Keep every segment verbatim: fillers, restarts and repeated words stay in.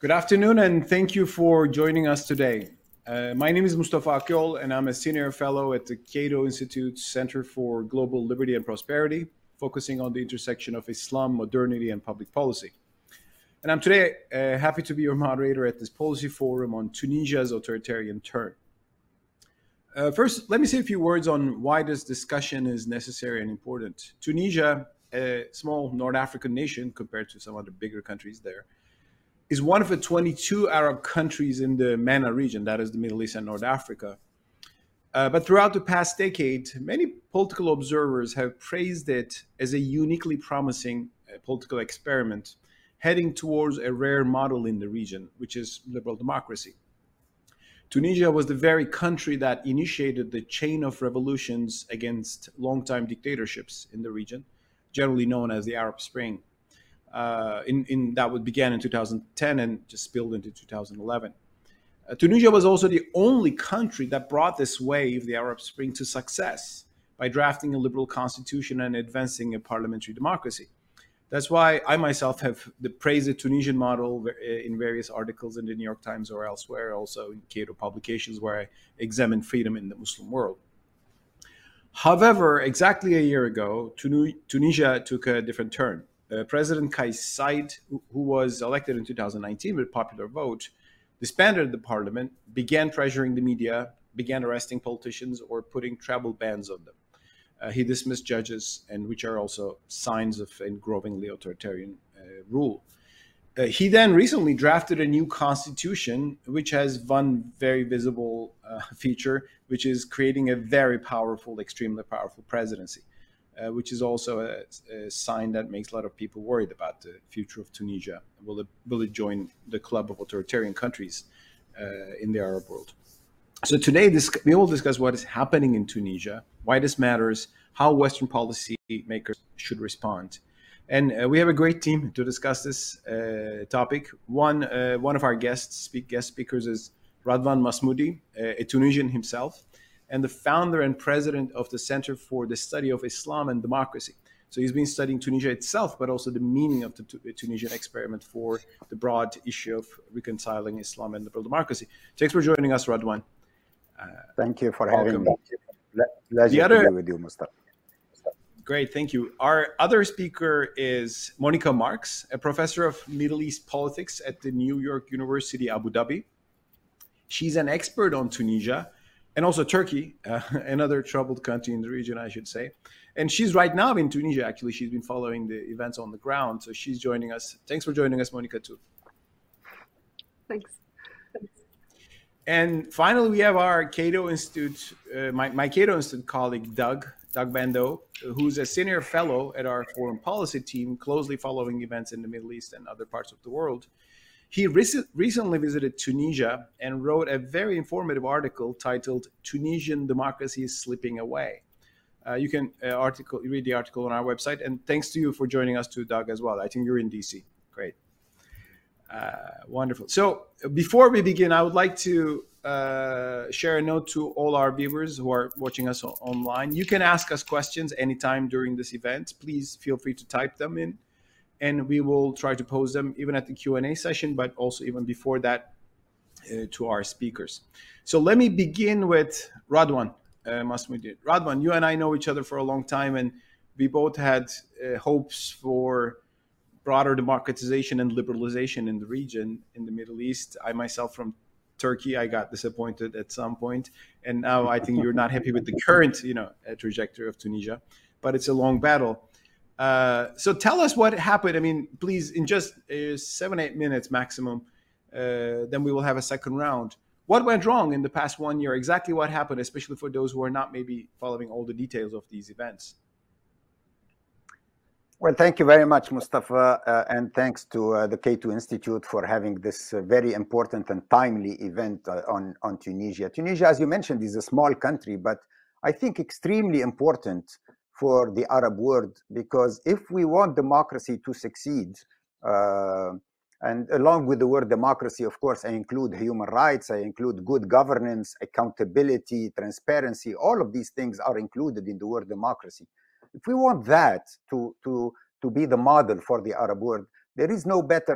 Good afternoon, and thank you for joining us today. Uh, my name is Mustafa Akyol, and I'm a senior fellow at the Cato Institute Center for Global Liberty and Prosperity, focusing on the intersection of Islam, modernity, and public policy. And I'm today uh, happy to be your moderator at this policy forum on Tunisia's authoritarian turn. Uh, first, let me say a few words on why this discussion is necessary and important. Tunisia, a small North African nation compared to some other bigger countries there, is one of the twenty-two Arab countries in the MENA region, that is the Middle East and North Africa. Uh, but throughout the past decade, many political observers have praised it as a uniquely promising uh, political experiment heading towards a rare model in the region, which is liberal democracy. Tunisia was the very country that initiated the chain of revolutions against longtime dictatorships in the region, generally known as the Arab Spring. Uh, in, in that would began in two thousand ten and just spilled into two thousand eleven. Uh, Tunisia was also the only country that brought this wave, the Arab Spring, to success by drafting a liberal constitution and advancing a parliamentary democracy. That's why I myself have praised the Tunisian model in various articles in the New York Times or elsewhere, also in Cato publications where I examine freedom in the Muslim world. However, exactly a year ago, Tunisia took a different turn. Uh, President Kais Saied, who, who was elected in two thousand nineteen with popular vote, disbanded the parliament, began pressuring the media, began arresting politicians or putting travel bans on them. Uh, he dismissed judges, and which are also signs of a growingly authoritarian uh, rule. Uh, he then recently drafted a new constitution, which has one very visible uh, feature, which is creating a very powerful, extremely powerful presidency. Uh, which is also a, a sign that makes a lot of people worried about the future of Tunisia. Will it, will it join the club of authoritarian countries uh, in the Arab world? So today, this, we will discuss what is happening in Tunisia, why this matters, how Western policy makers should respond. And uh, we have a great team to discuss this uh, topic. One, uh, one of our guests, speak, guest speakers is Radwan Masmoudi, a Tunisian himself, and the founder and president of the Center for the Study of Islam and Democracy. So he's been studying Tunisia itself, but also the meaning of the Tunisian experiment for the broad issue of reconciling Islam and liberal democracy. Thanks for joining us, Radwan. Uh, Thank you for welcome. having me. Pleasure the other, to be with you, Mustafa. Great, thank you. Our other speaker is Monica Marks, a professor of Middle East politics at the New York University, Abu Dhabi. She's an expert on Tunisia, and also Turkey, uh, another troubled country in the region, I should say. And she's right now in Tunisia, actually. She's been following the events on the ground. So she's joining us. Thanks for joining us, Monica, too. Thanks. And finally, we have our Cato Institute, uh, my, my Cato Institute colleague, Doug, Doug Bando, who's a senior fellow at our foreign policy team, closely following events in the Middle East and other parts of the world. He rec- recently visited Tunisia and wrote a very informative article titled "Tunisian Democracy is Slipping Away." Uh, you can uh, article, read the article on our website. And thanks to you for joining us too, Doug, as well. I think you're in D C. Great. Uh, wonderful. So before we begin, I would like to uh, share a note to all our viewers who are watching us o- online. You can ask us questions anytime during this event. Please feel free to type them in, and we will try to pose them even at the Q and A session, but also even before that uh, to our speakers. So let me begin with Radwan uh, Masmoudi. Radwan, you and I know each other for a long time, and we both had uh, hopes for broader democratization and liberalization in the region, in the Middle East. I myself from Turkey, I got disappointed at some point, and now I think you're not happy with the current, you know, trajectory of Tunisia, but it's a long battle. Uh, so tell us what happened. I mean, please, in just uh, seven, eight minutes maximum, uh, then we will have a second round. What went wrong in the past one year? Exactly what happened, especially for those who are not maybe following all the details of these events? Well, thank you very much, Mustafa, uh, and thanks to uh, the Cato Institute for having this uh, very important and timely event uh, on, on Tunisia. Tunisia, as you mentioned, is a small country, but I think extremely important for the Arab world, because if we want democracy to succeed, uh, and along with the word democracy, of course, I include human rights, I include good governance, accountability, transparency, all of these things are included in the word democracy. If we want that to, to, to be the model for the Arab world, there is no better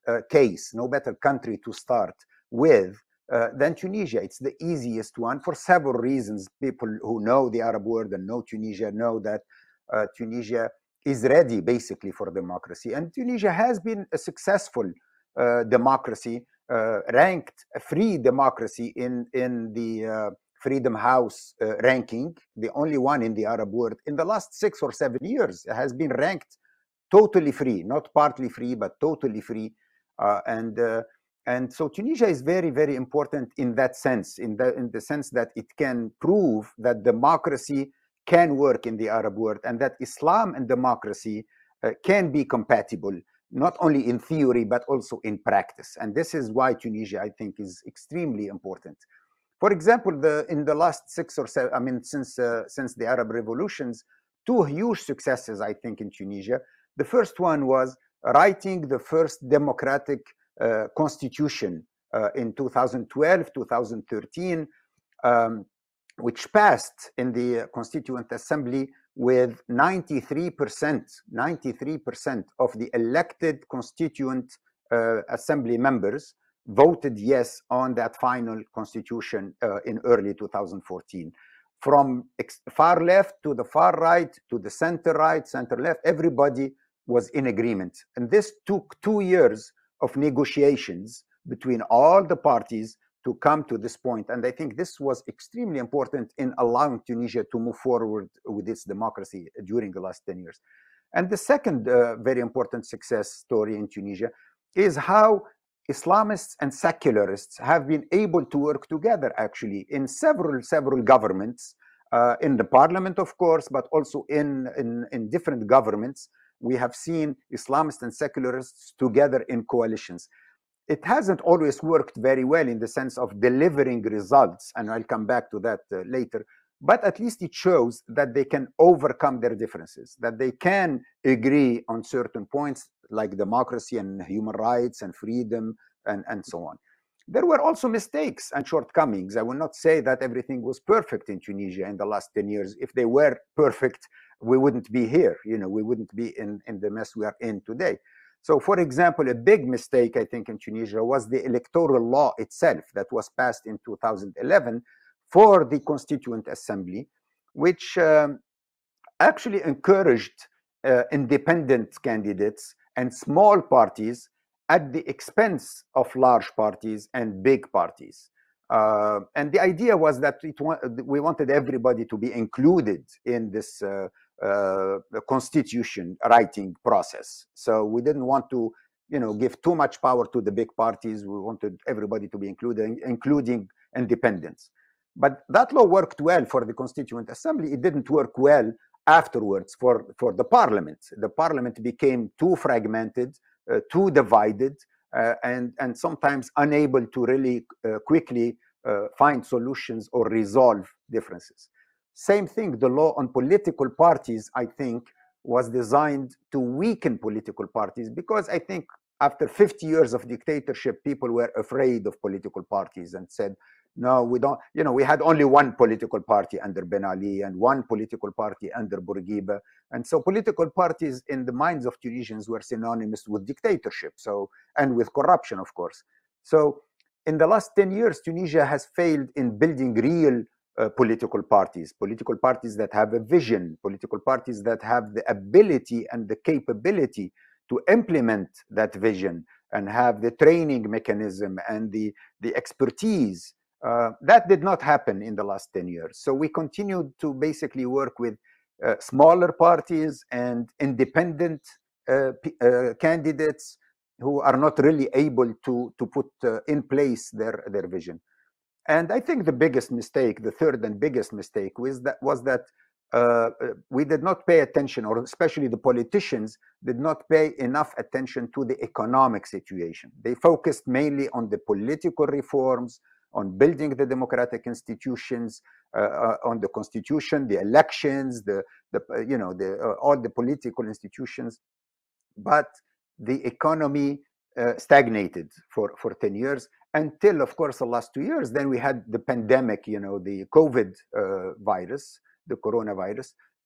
uh, case, no better country to start with uh, than Tunisia. It's the easiest one for several reasons. People who know the Arab world and know Tunisia know that uh, Tunisia is ready basically for democracy. And Tunisia has been a successful uh, democracy, uh, ranked a free democracy in, in the uh, Freedom House uh, ranking, the only one in the Arab world. In the last six or seven years, it has been ranked totally free, not partly free, but totally free. Uh, and uh, and so Tunisia is very, very important in that sense, in the, in the sense that it can prove that democracy can work in the Arab world and that Islam and democracy uh, can be compatible, not only in theory, but also in practice. And this is why Tunisia, I think, is extremely important. For example, the, in the last six or seven, I mean, since, uh, since the Arab revolutions, two huge successes, I think, in Tunisia. The first one was writing the first democratic uh, constitution uh, in two thousand twelve, two thousand thirteen, um, which passed in the Constituent Assembly with ninety-three percent, ninety-three percent of the elected Constituent uh, Assembly members voted yes on that final constitution uh, in early two thousand fourteen. From far left to the far right to the center right, center left, everybody was in agreement. And this took two years of negotiations between all the parties to come to this point. And I think this was extremely important in allowing Tunisia to move forward with its democracy during the last ten years. And the second uh, very important success story in Tunisia is how Islamists and secularists have been able to work together actually in several, several governments, uh, in the parliament, of course, but also in, in, in different governments. We have seen Islamists and secularists together in coalitions. It hasn't always worked very well in the sense of delivering results, and I'll come back to that uh, later, but at least it shows that they can overcome their differences, that they can agree on certain points like democracy and human rights and freedom and, and so on. There were also mistakes and shortcomings. I will not say that everything was perfect in Tunisia in the last ten years. If they were perfect, we wouldn't be here. You know, we wouldn't be in, in the mess we are in today. So, for example, a big mistake, I think, in Tunisia was the electoral law itself that was passed in two thousand eleven for the Constituent Assembly, which um, actually encouraged uh, independent candidates and small parties at the expense of large parties and big parties. Uh, and the idea was that it wa we wanted everybody to be included in this uh, uh, constitution writing process. So we didn't want to, you know, give too much power to the big parties. We wanted everybody to be included, including independents. But that law worked well for the Constituent Assembly. It didn't work well afterwards for, for the parliament. The parliament became too fragmented, uh, too divided, uh, and, and sometimes unable to really uh, quickly uh, find solutions or resolve differences. Same thing, the law on political parties, I think, was designed to weaken political parties, because I think after fifty years of dictatorship, people were afraid of political parties and said, no, we don't, you know, we had only one political party under Ben Ali and one political party under Bourguiba. And so political parties in the minds of Tunisians were synonymous with dictatorship, so, and with corruption, of course. So in the last ten years, Tunisia has failed in building real uh, political parties, political parties that have a vision, political parties that have the ability and the capability to implement that vision and have the training mechanism and the, the expertise. Uh, that did not happen in the last ten years. So we continued to basically work with uh, smaller parties and independent uh, uh, candidates who are not really able to, to put uh, in place their, their vision. And I think the biggest mistake, the third and biggest mistake, was that, was that uh, we did not pay attention, or especially the politicians did not pay enough attention to the economic situation. They focused mainly on the political reforms, on building the democratic institutions, uh, uh, on the constitution, the elections, the, the uh, you know, the, uh, all the political institutions. But the economy uh, stagnated for, for ten years until, of course, the last two years. Then we had the pandemic, you know, the COVID uh, virus, the coronavirus,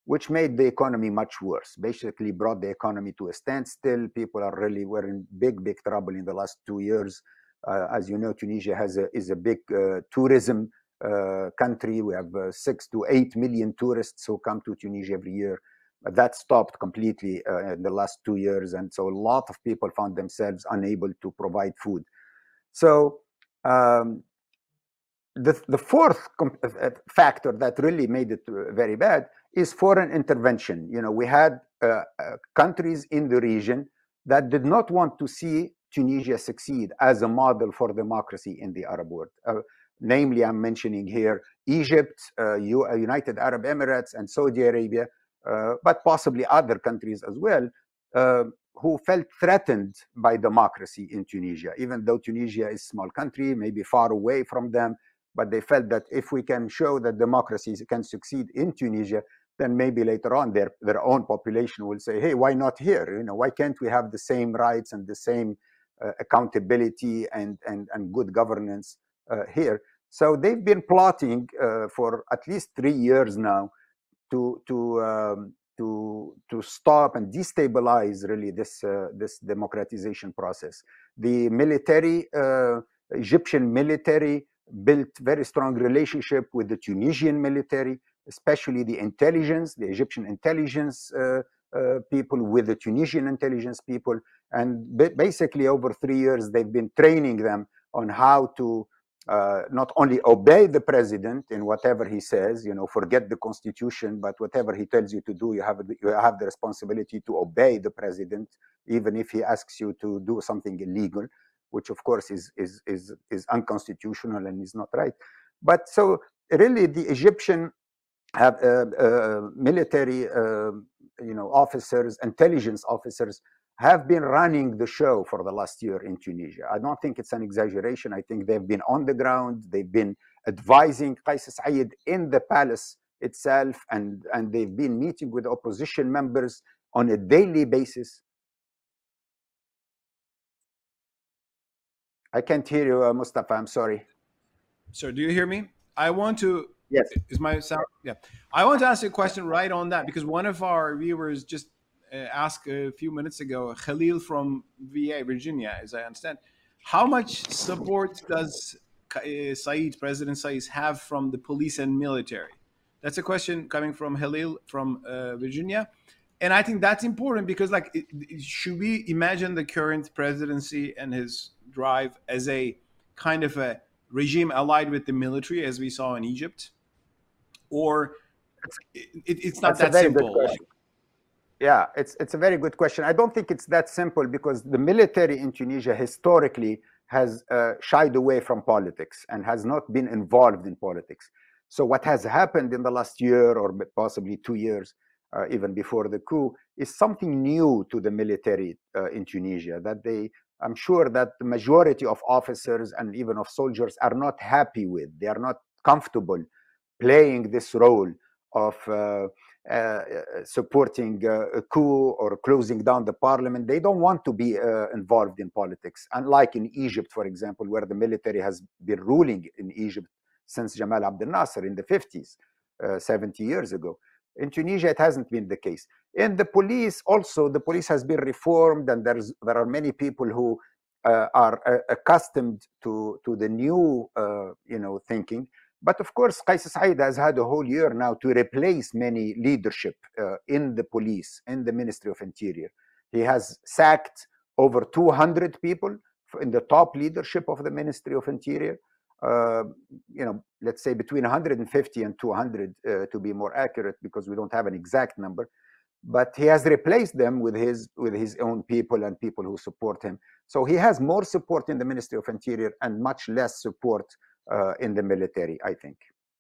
which made the economy much worse, basically brought the economy to a standstill. People are really, were in big, big trouble in the last two years. Uh, as you know, Tunisia has a, is a big uh, tourism uh, country. We have uh, six to eight million tourists who come to Tunisia every year. But that stopped completely uh, in the last two years. And so a lot of people found themselves unable to provide food. So um, the, the fourth factor that really made it very bad is foreign intervention. You know, we had uh, uh, countries in the region that did not want to see Tunisia succeed as a model for democracy in the Arab world. Uh, namely, I'm mentioning here Egypt, uh, United Arab Emirates, and Saudi Arabia, uh, but possibly other countries as well, uh, who felt threatened by democracy in Tunisia. Even though Tunisia is a small country, maybe far away from them, but they felt that if we can show that democracy can succeed in Tunisia, then maybe later on their, their own population will say, hey, why not here? You know, why can't we have the same rights and the same uh, accountability and, and, and good governance uh, here? So they've been plotting uh, for at least three years now to, to, um, to, to stop and destabilize really this, uh, this democratization process. The military, uh, Egyptian military, built very strong relationship with the Tunisian military, especially the intelligence, the Egyptian intelligence uh, uh, people with the Tunisian intelligence people. And basically over three years, they've been training them on how to uh, not only obey the president in whatever he says, you know, forget the constitution, but whatever he tells you to do, you have, you have the responsibility to obey the president, even if he asks you to do something illegal, which of course is, is, is, is unconstitutional and is not right. But so really the Egyptian have uh, uh, military uh, you know, officers, intelligence officers have been running the show for the last year in Tunisia. I don't think it's an exaggeration. I think they've been on the ground. They've been advising Qais Said in the palace itself, and, and they've been meeting with opposition members on a daily basis. I can't hear you, uh, Mustafa. I'm sorry. Sir, do you hear me? I want to. Yes. Is my sound? Yeah. I want to ask you a question right on that, because one of our viewers just uh, asked a few minutes ago, Khalil from V A, Virginia, as I understand, how much support does uh, Said, President Said, have from the police and military? That's a question coming from Khalil from uh, Virginia. And I think that's important because, like, it, it, should we imagine the current presidency and his drive as a kind of a regime allied with the military, as we saw in Egypt? Or it, it, it's not That's that simple? Yeah, it's, it's a very good question. I don't think it's that simple because the military in Tunisia historically has uh, shied away from politics and has not been involved in politics. So what has happened in the last year or possibly two years, uh, even before the coup, is something new to the military uh, in Tunisia, that they, I'm sure that the majority of officers and even of soldiers are not happy with. They are not comfortable playing this role of uh, uh, supporting uh, a coup or closing down the parliament. They don't want to be uh, involved in politics. Unlike in Egypt, for example, where the military has been ruling in Egypt since Jamal Abdel Nasser in the fifties, uh, seventy years ago. In Tunisia, it hasn't been the case. In the police, also, the police has been reformed, and there's, there are many people who uh, are uh, accustomed to, to the new uh, you know, thinking. But of course, Qais Said has had a whole year now to replace many leadership uh, in the police, in the Ministry of Interior. He has sacked over two hundred people in the top leadership of the Ministry of Interior. Uh, you know, let's say between one hundred fifty and two hundred uh, to be more accurate, because we don't have an exact number. But he has replaced them with his with his own people and people who support him. So he has more support in the Ministry of Interior and much less support uh, in the military, I think.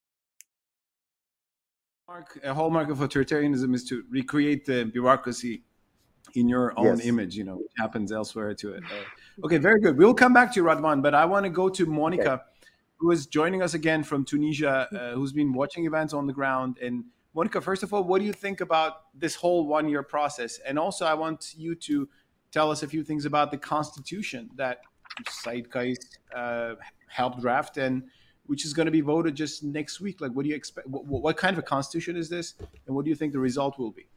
Mark, a hallmark of authoritarianism is to recreate the bureaucracy in your own Yes. image, you know, which happens elsewhere to it. Uh, okay, very good. We'll come back to you, Radwan, but I want to go to Monica, okay, who is joining us again from Tunisia, uh, who's been watching events on the ground. And Monica, first of all, what do you think about this whole one-year process? And also, I want you to tell us a few things about the constitution that Said Qais uh, helped draft, and which is going to be voted just next week. Like, what do you expect? What, what kind of a constitution is this, and what do you think the result will be?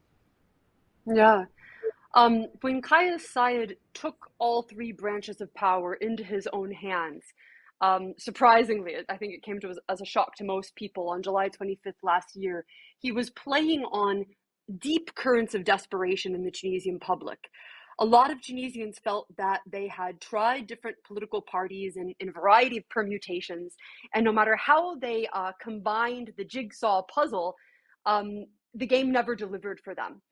Yeah. Um, when Kais Saied took all three branches of power into his own hands, um, surprisingly, I think it came to us as a shock to most people on July twenty-fifth last year, he was playing on deep currents of desperation in the Tunisian public. A lot of Tunisians felt that they had tried different political parties in, in a variety of permutations, and no matter how they uh, combined the jigsaw puzzle, um, the game never delivered for them.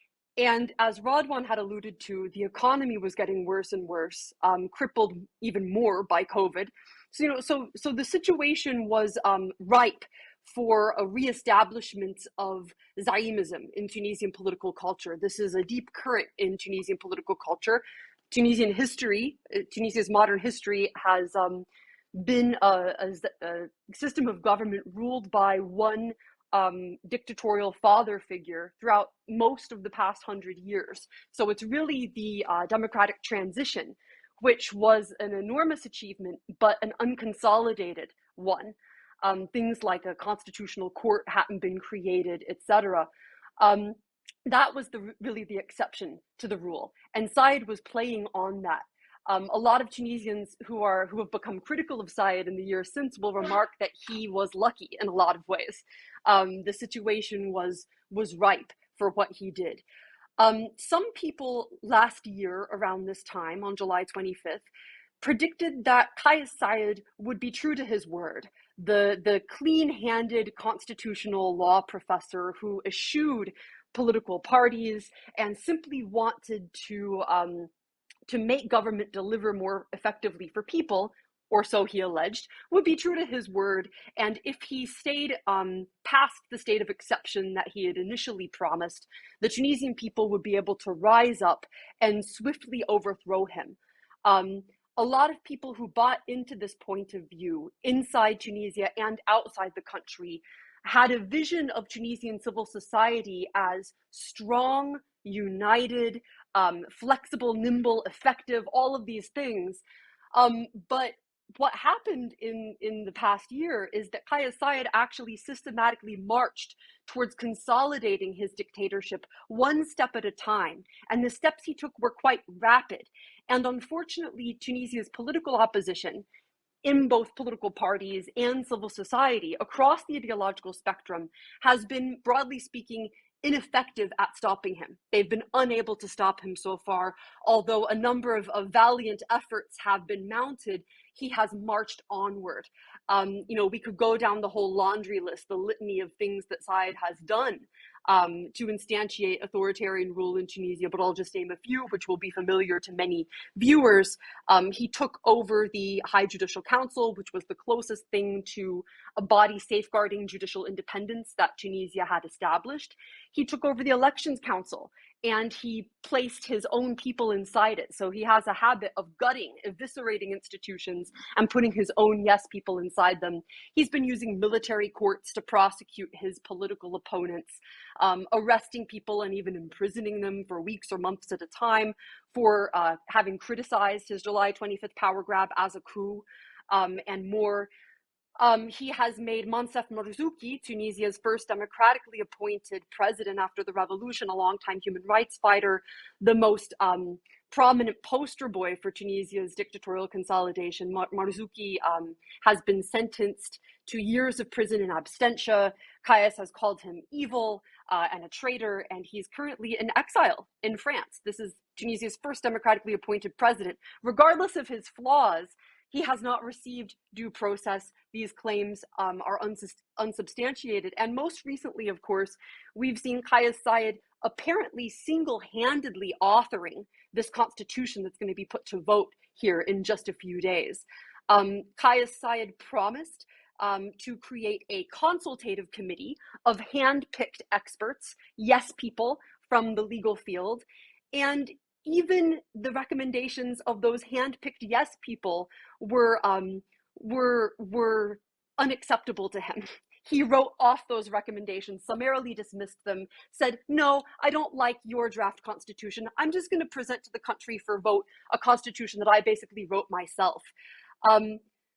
And as Radwan had alluded to, the economy was getting worse and worse, um, crippled even more by COVID. So, you know, so so the situation was um, ripe for a reestablishment of Zaimism in Tunisian political culture. This is a deep current in Tunisian political culture. Tunisian history, Tunisia's modern history, has um, been a, a, a system of government ruled by one Um, dictatorial father figure throughout most of the past hundred years. So it's really the uh, democratic transition, which was an enormous achievement, but an unconsolidated one. Um, things like a constitutional court hadn't been created, et cetera. Um, that was the really the exception to the rule, and Saied was playing on that. Um, a lot of Tunisians who are who have become critical of Saied in the years since will remark that he was lucky in a lot of ways. Um, the situation was was ripe for what he did. Um, some people last year around this time, on July twenty-fifth, predicted that Kais Saied would be true to his word. The, the clean-handed constitutional law professor who eschewed political parties and simply wanted to um, to make government deliver more effectively for people, or so he alleged, would be true to his word. And if he stayed um, past the state of exception that he had initially promised, the Tunisian people would be able to rise up and swiftly overthrow him. Um, a lot of people who bought into this point of view inside Tunisia and outside the country had a vision of Tunisian civil society as strong, united, um, flexible, nimble, effective, all of these things. Um, but what happened in, in the past year is that Kais Saied actually systematically marched towards consolidating his dictatorship one step at a time. And the steps he took were quite rapid. And unfortunately, Tunisia's political opposition, in both political parties and civil society across the ideological spectrum, has been, broadly speaking, ineffective at stopping him. They've been unable to stop him so far, although a number of, of valiant efforts have been mounted. He has marched onward. Um, you know, we could go down the whole laundry list, the litany of things that Saied has done um, to instantiate authoritarian rule in Tunisia, but I'll just name a few, which will be familiar to many viewers. Um, he took over the High Judicial Council, which was the closest thing to a body safeguarding judicial independence that Tunisia had established. He took over the Elections Council, and he placed his own people inside it. So he has a habit of gutting, eviscerating institutions and putting his own yes people inside them. He's been using military courts to prosecute his political opponents, um, arresting people and even imprisoning them for weeks or months at a time for uh, having criticized his July twenty-fifth power grab as a coup, um, and more. Um, he has made Monsef Marzouki, Tunisia's first democratically appointed president after the revolution, a longtime human rights fighter, the most um, prominent poster boy for Tunisia's dictatorial consolidation. Mar Marzouki um, has been sentenced to years of prison in absentia. Kais has called him evil uh, and a traitor, and he's currently in exile in France. This is Tunisia's first democratically appointed president. Regardless of his flaws, he has not received due process. These claims um, are unsub unsubstantiated. And most recently, of course, we've seen Kais Saied apparently single-handedly authoring this constitution that's going to be put to vote here in just a few days. Um, Kais Saied promised um, to create a consultative committee of hand-picked experts, yes people from the legal field, and even the recommendations of those hand-picked yes people were um, were were unacceptable to him. He wrote off those recommendations, summarily dismissed them, said, no, I don't like your draft constitution. I'm just going to present to the country for vote a constitution that I basically wrote myself. Um,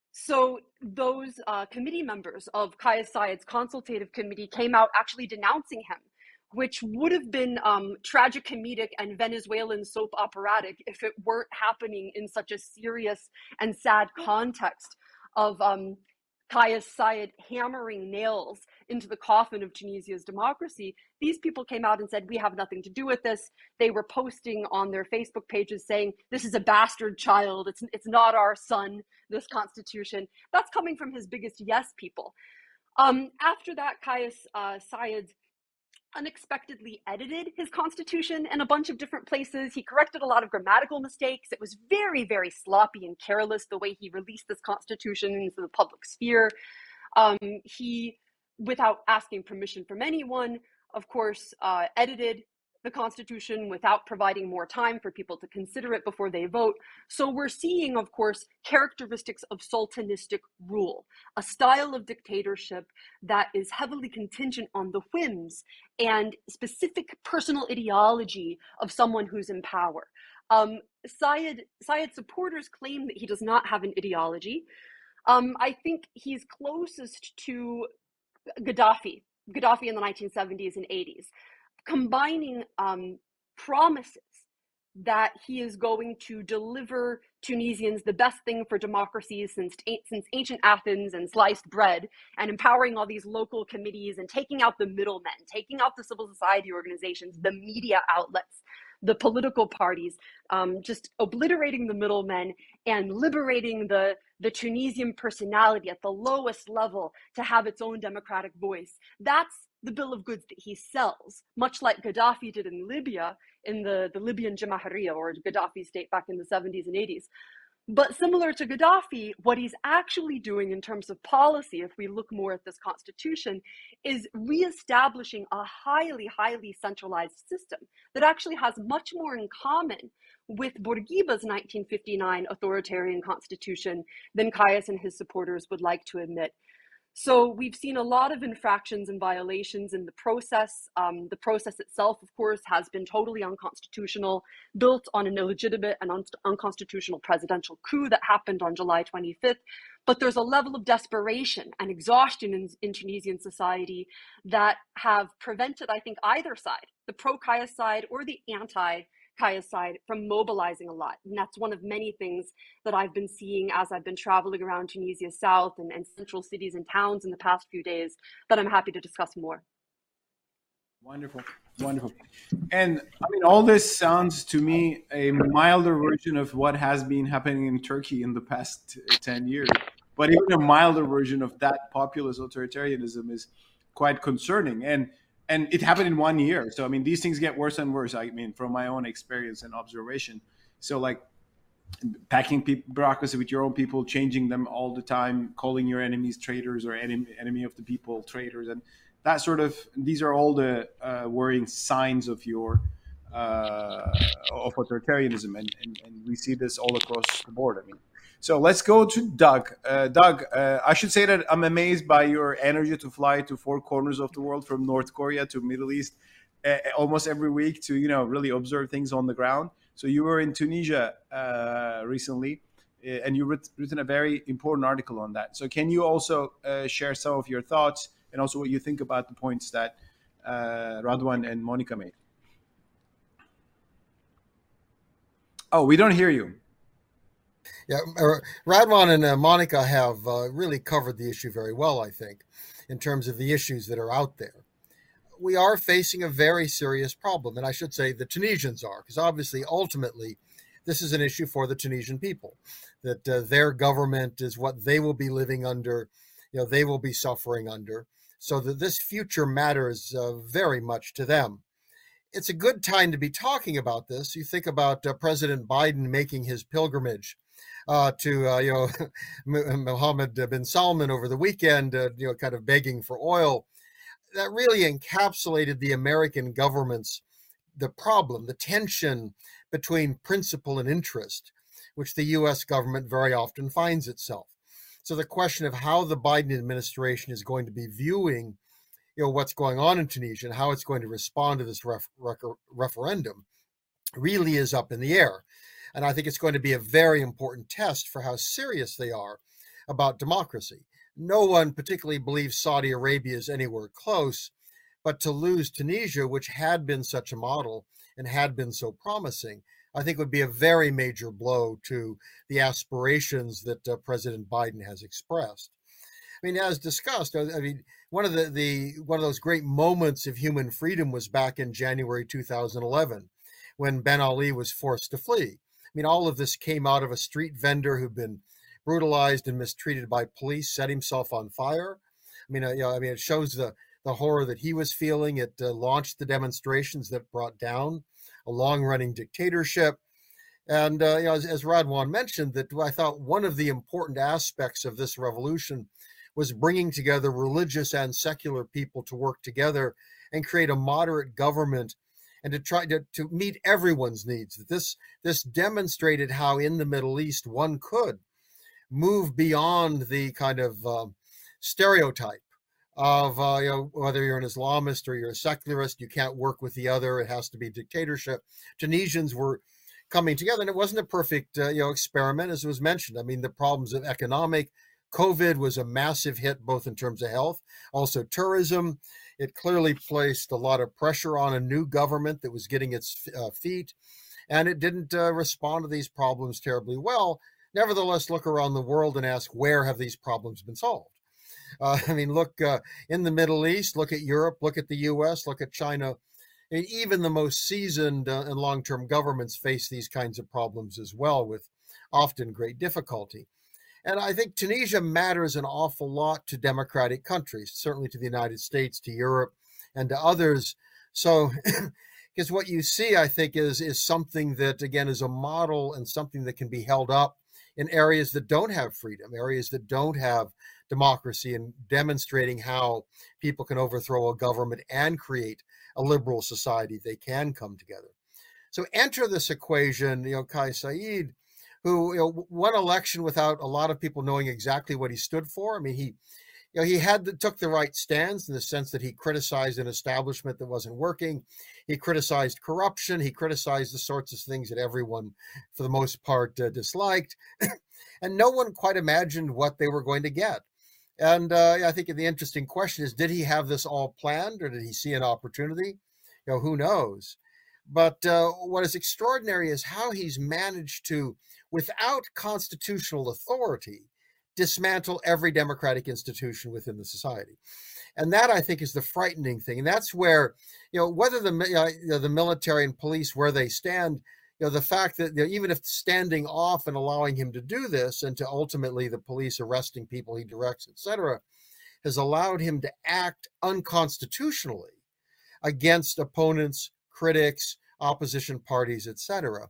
So those uh, committee members of Kais Saied's consultative committee came out actually denouncing him, which would have been um, tragicomedic and Venezuelan soap operatic if it weren't happening in such a serious and sad context of um, Kais Saied hammering nails into the coffin of Tunisia's democracy. These people came out and said, we have nothing to do with this. They were posting on their Facebook pages saying, this is a bastard child. It's, it's not our son, this constitution. That's coming from his biggest yes people. Um, after that, Kais uh, Saied unexpectedly edited his constitution in a bunch of different places. He corrected a lot of grammatical mistakes. It was very, very sloppy and careless the way he released this constitution into the public sphere. Um, he, without asking permission from anyone, of course, uh, edited the constitution without providing more time for people to consider it before they vote. So we're seeing, of course, characteristics of sultanistic rule, a style of dictatorship that is heavily contingent on the whims and specific personal ideology of someone who's in power. Um, Saied, Saied supporters claim that he does not have an ideology. Um, I think he's closest to Gaddafi, Gaddafi in the nineteen seventies and eighties. Combining um, promises that he is going to deliver Tunisians the best thing for democracy since, since ancient Athens and sliced bread, and empowering all these local committees and taking out the middlemen, taking out the civil society organizations, the media outlets, the political parties, um, just obliterating the middlemen and liberating the, the Tunisian personality at the lowest level to have its own democratic voice. That's the bill of goods that he sells, much like Gaddafi did in Libya, in the, the Libyan Jamahiriya, or Gaddafi state back in the seventies and eighties. But similar to Gaddafi, what he's actually doing in terms of policy, if we look more at this constitution, is reestablishing a highly, highly centralized system that actually has much more in common with Bourguiba's nineteen fifty-nine authoritarian constitution than Kais and his supporters would like to admit. So we've seen a lot of infractions and violations in the process. Um, the process itself, of course, has been totally unconstitutional, built on an illegitimate and un unconstitutional presidential coup that happened on July twenty-fifth. But there's a level of desperation and exhaustion in, in Tunisian society that have prevented, I think, either side, the pro-Kais side or the anti Kais side, from mobilizing a lot. And that's one of many things that I've been seeing as I've been traveling around Tunisia's south and, and central cities and towns in the past few days that I'm happy to discuss more. Wonderful, wonderful. And I mean, all this sounds to me a milder version of what has been happening in Turkey in the past ten years. But even a milder version of that populist authoritarianism is quite concerning. And And it happened in one year. So, I mean, these things get worse and worse, I mean, from my own experience and observation. So, like, packing people, bureaucracy with your own people, changing them all the time, calling your enemies traitors or enemy, enemy of the people traitors. And that sort of, these are all the uh, worrying signs of your, uh, of authoritarianism. And, and, and we see this all across the board. I mean, so let's go to Doug. Uh, Doug, uh, I should say that I'm amazed by your energy to fly to four corners of the world, from North Korea to Middle East, uh, almost every week, to, you know, really observe things on the ground. So you were in Tunisia uh, recently, uh, and you've writ written a very important article on that. So can you also uh, share some of your thoughts and also what you think about the points that uh, Radwan and Monica made? Oh, we don't hear you. Yeah, Radwan and uh, Monica have uh, really covered the issue very well, I think, in terms of the issues that are out there. We are facing a very serious problem, and I should say the Tunisians are, because obviously, ultimately, this is an issue for the Tunisian people, that uh, their government is what they will be living under, you know, they will be suffering under, so that this future matters uh, very much to them. It's a good time to be talking about this. You think about uh, President Biden making his pilgrimage Uh, to, uh, you know, Mohammed bin Salman over the weekend, uh, you know, kind of begging for oil. That really encapsulated the American government's, the problem, the tension between principle and interest, which the U S government very often finds itself. So the question of how the Biden administration is going to be viewing, you know, what's going on in Tunisia and how it's going to respond to this ref ref referendum really is up in the air. And I think it's going to be a very important test for how serious they are about democracy. No one particularly believes Saudi Arabia is anywhere close, but to lose Tunisia, which had been such a model and had been so promising, I think would be a very major blow to the aspirations that uh, President Biden has expressed. I mean, as discussed, I mean, one of the, the one of those great moments of human freedom was back in January two thousand eleven, when Ben Ali was forced to flee. I mean, all of this came out of a street vendor who'd been brutalized and mistreated by police, set himself on fire. I mean, uh, you know, I mean, it shows the the horror that he was feeling. It uh, launched the demonstrations that brought down a long-running dictatorship. And uh, you know, as, as Radwan mentioned, that I thought one of the important aspects of this revolution was bringing together religious and secular people to work together and create a moderate government and to try to, to meet everyone's needs. That this, this demonstrated how in the Middle East one could move beyond the kind of um, stereotype of uh, you know, whether you're an Islamist or you're a secularist, you can't work with the other, it has to be dictatorship. Tunisians were coming together, and it wasn't a perfect uh, you know, experiment, as was mentioned. I mean, the problems of economic, COVID was a massive hit, both in terms of health, also tourism. It clearly placed a lot of pressure on a new government that was getting its uh, feet, and it didn't uh, respond to these problems terribly well. Nevertheless, look around the world and ask, where have these problems been solved? Uh, I mean, look uh, in the Middle East, look at Europe, look at the U S, look at China. And even the most seasoned uh, and long-term governments face these kinds of problems as well, with often great difficulty. And I think Tunisia matters an awful lot to democratic countries, certainly to the United States, to Europe, and to others. So, because what you see, I think, is, is something that, again, is a model and something that can be held up in areas that don't have freedom, areas that don't have democracy, and demonstrating how people can overthrow a government and create a liberal society. They can come together. So enter this equation, you know, Kais Saied, who you know, won election without a lot of people knowing exactly what he stood for. I mean, he, you know, he had the, took the right stance in the sense that he criticized an establishment that wasn't working. He criticized corruption. He criticized the sorts of things that everyone, for the most part, uh, disliked. And no one quite imagined what they were going to get. And uh, I think the interesting question is, did he have this all planned, or did he see an opportunity? You know, who knows? But uh, what is extraordinary is how he's managed to, without constitutional authority, dismantle every democratic institution within the society. And that, I think, is the frightening thing. And that's where, you know, whether the, you know, the military and police, where they stand, you know, the fact that, you know, even if standing off and allowing him to do this, and to ultimately the police arresting people he directs, et cetera, has allowed him to act unconstitutionally against opponents, critics, opposition parties, et cetera.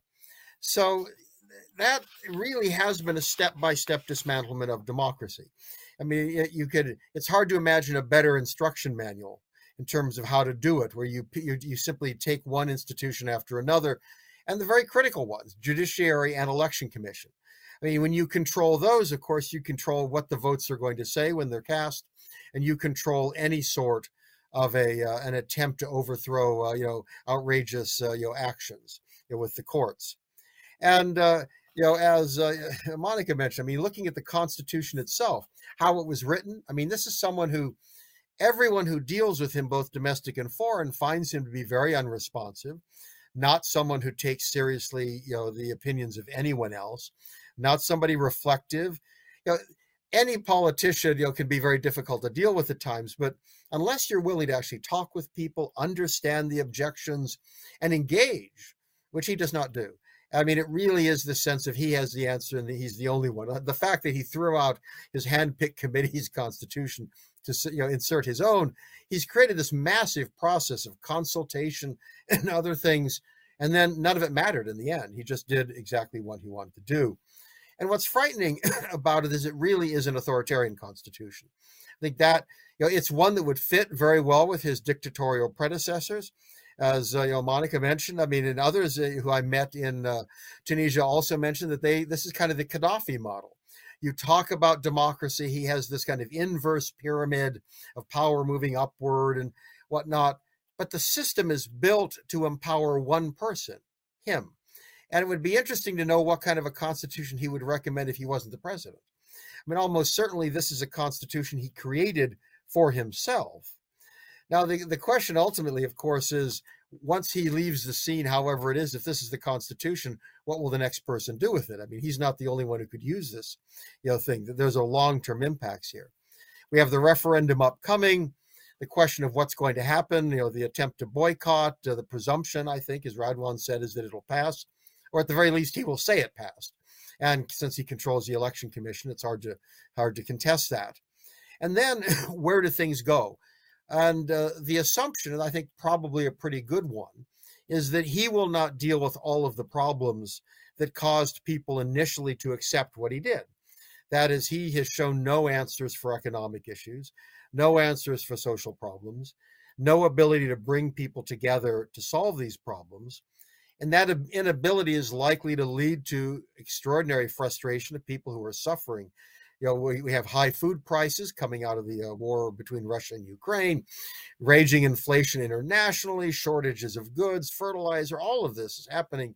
So that really has been a step-by-step dismantlement of democracy. I mean, you could, it's hard to imagine a better instruction manual in terms of how to do it, where you, you, you simply take one institution after another, and the very critical ones, judiciary and election commission. I mean, when you control those, of course, you control what the votes are going to say when they're cast, and you control any sort of a uh, an attempt to overthrow, uh, you know, outrageous, uh, you know, actions, you know, with the courts. And, uh, you know, as uh, Monica mentioned, I mean, looking at the Constitution itself, how it was written, I mean, this is someone who, everyone who deals with him, both domestic and foreign, finds him to be very unresponsive, not someone who takes seriously, you know, the opinions of anyone else, not somebody reflective. You know, any politician, you know, can be very difficult to deal with at times, but unless you're willing to actually talk with people, understand the objections, and engage, which he does not do. I mean, it really is the sense of he has the answer and he's the only one. The fact that he threw out his hand-picked committee's constitution to, you know, insert his own, he's created this massive process of consultation and other things, and then none of it mattered in the end. He just did exactly what he wanted to do. And what's frightening about it is it really is an authoritarian constitution. I think that, you know, it's one that would fit very well with his dictatorial predecessors. As uh, you know, Monica mentioned, I mean, and others uh, who I met in uh, Tunisia also mentioned that they, this is kind of the Gaddafi model. You talk about democracy, he has this kind of inverse pyramid of power moving upward and whatnot, but the system is built to empower one person, him. And it would be interesting to know what kind of a constitution he would recommend if he wasn't the president. I mean, almost certainly this is a constitution he created for himself. Now, the, the question ultimately, of course, is once he leaves the scene, however it is, if this is the constitution, what will the next person do with it? I mean, he's not the only one who could use this, you know, thing. There's a long-term impacts here. We have the referendum upcoming, the question of what's going to happen, you know, the attempt to boycott, uh, the presumption, I think, as Radwan said, is that it'll pass, or at the very least, he will say it passed. And since he controls the election commission, it's hard to hard to contest that. And then where do things go? And uh, the assumption, and I think probably a pretty good one, is that he will not deal with all of the problems that caused people initially to accept what he did. That is, he has shown no answers for economic issues, no answers for social problems, no ability to bring people together to solve these problems. And that inability is likely to lead to extraordinary frustration of people who are suffering. You know, we, we have high food prices coming out of the uh, war between Russia and Ukraine, raging inflation internationally, shortages of goods, fertilizer, all of this is happening.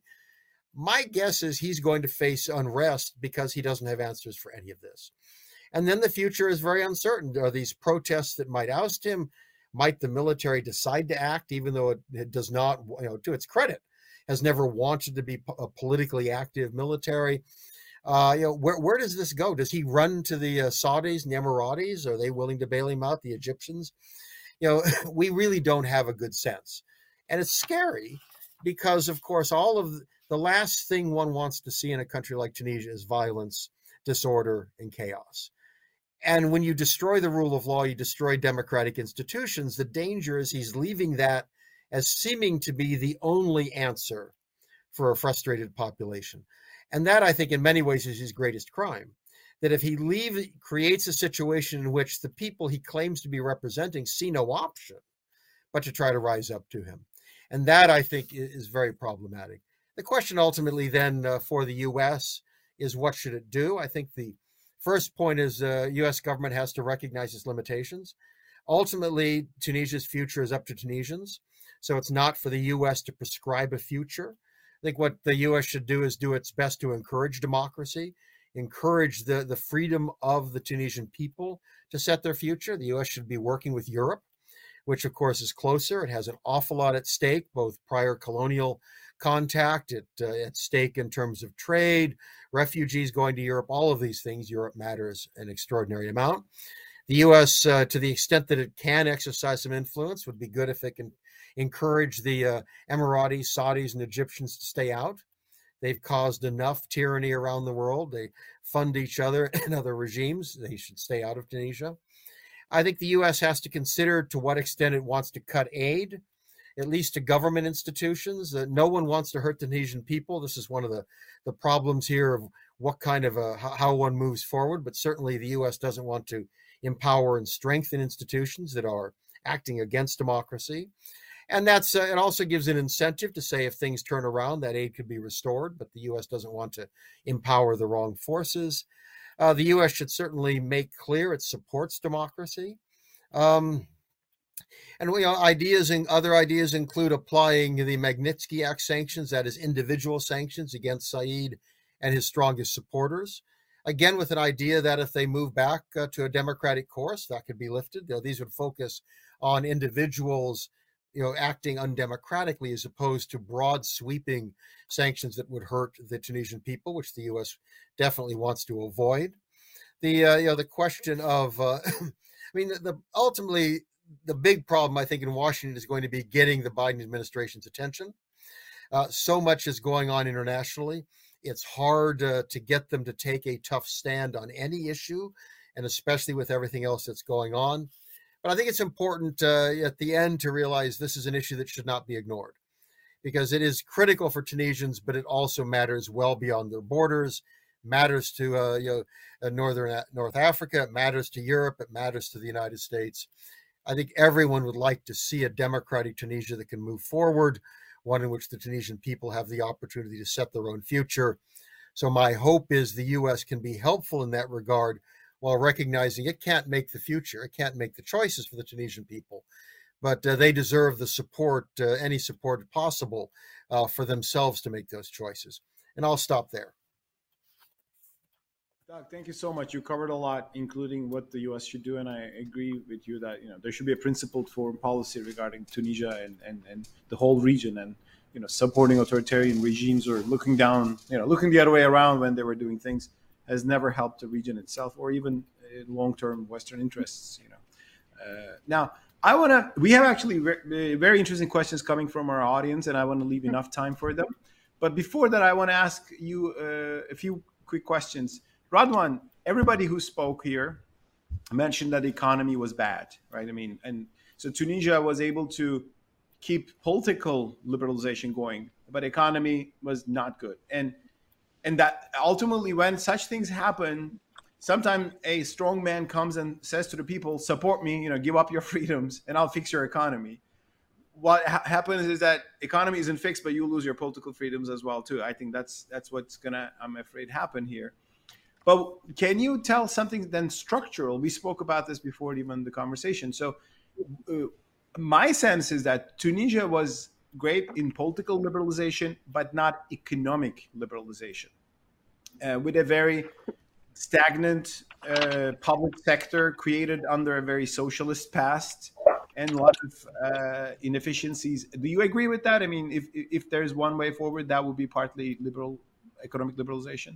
My guess is he's going to face unrest because he doesn't have answers for any of this. And then the future is very uncertain. Are these protests that might oust him? Might the military decide to act, even though it, it does not, you know, to its credit, has never wanted to be a politically active military? Uh, you know, where, where does this go? Does he run to the uh, Saudis and the Emiratis? Are they willing to bail him out, the Egyptians? You know, we really don't have a good sense. And it's scary because, of course, all of the, the last thing one wants to see in a country like Tunisia is violence, disorder, and chaos. And when you destroy the rule of law, you destroy democratic institutions. The danger is he's leaving that as seeming to be the only answer for a frustrated population. And that, I think, in many ways is his greatest crime. That if he leave, creates a situation in which the people he claims to be representing see no option but to try to rise up to him. And that, I think, is very problematic. The question ultimately then uh, for the U S is what should it do? I think the first point is the uh, U S government has to recognize its limitations. Ultimately, Tunisia's future is up to Tunisians. So it's not for the U S to prescribe a future. I think what the U S should do is do its best to encourage democracy, encourage the, the freedom of the Tunisian people to set their future. The U S should be working with Europe, which of course is closer. It has an awful lot at stake, both prior colonial contact, it, uh, at stake in terms of trade, refugees going to Europe, all of these things. Europe matters an extraordinary amount. The U S, uh, to the extent that it can exercise some influence, would be good if it can encourage the uh, Emiratis, Saudis, and Egyptians to stay out. They've caused enough tyranny around the world. They fund each other and other regimes. They should stay out of Tunisia. I think the U S has to consider to what extent it wants to cut aid, at least to government institutions. Uh, no one wants to hurt the Tunisian people. This is one of the, the problems here of what kind of a, how one moves forward. But certainly the U S doesn't want to empower and strengthen institutions that are acting against democracy. And that's uh, it also gives an incentive to say if things turn around, that aid could be restored, but the U S doesn't want to empower the wrong forces. Uh, the U S should certainly make clear it supports democracy. Um, and you know, ideas and other ideas include applying the Magnitsky Act sanctions, that is individual sanctions against Said and his strongest supporters. Again, with an idea that if they move back uh, to a democratic course, that could be lifted. You know, these would focus on individuals, you know, acting undemocratically as opposed to broad sweeping sanctions that would hurt the Tunisian people, which the U S definitely wants to avoid. The, uh, you know, the question of, uh, I mean, the, the ultimately the big problem, I think, in Washington is going to be getting the Biden administration's attention. Uh, so much is going on internationally. It's hard uh, to get them to take a tough stand on any issue, and especially with everything else that's going on. But I think it's important uh, at the end to realize this is an issue that should not be ignored, because it is critical for Tunisians, but it also matters well beyond their borders, matters to uh, you know, uh, Northern North Africa, it matters to Europe, it matters to the United States. I think everyone would like to see a democratic Tunisia that can move forward, one in which the Tunisian people have the opportunity to set their own future. So my hope is the U S can be helpful in that regard, while recognizing it can't make the future, it can't make the choices for the Tunisian people, but uh, they deserve the support, uh, any support possible uh, for themselves to make those choices. And I'll stop there. Doug, thank you so much. You covered a lot, including what the U S should do, and I agree with you that you know there should be a principled foreign policy regarding Tunisia and, and, and the whole region, and you know supporting authoritarian regimes or looking down, you know, looking the other way around when they were doing things has never helped the region itself or even long-term Western interests. You know, uh, now I want to. We have actually re- very interesting questions coming from our audience, and I want to leave enough time for them. But before that, I want to ask you uh, a few quick questions. Radwan, everybody who spoke here mentioned that the economy was bad, right? I mean, and so Tunisia was able to keep political liberalization going, but economy was not good. And and that ultimately, when such things happen, sometimes a strong man comes and says to the people, support me, you know, give up your freedoms and I'll fix your economy. What ha- happens is that economy isn't fixed, but you lose your political freedoms as well too. I think that's that's what's gonna, I'm afraid, happen here. But can you tell something then structural? We spoke about this before even the conversation. So uh, my sense is that Tunisia was great in political liberalization, but not economic liberalization, uh, with a very stagnant uh, public sector created under a very socialist past and a lot of uh, inefficiencies. Do you agree with that? I mean, if if there's one way forward, that would be partly liberal economic liberalization.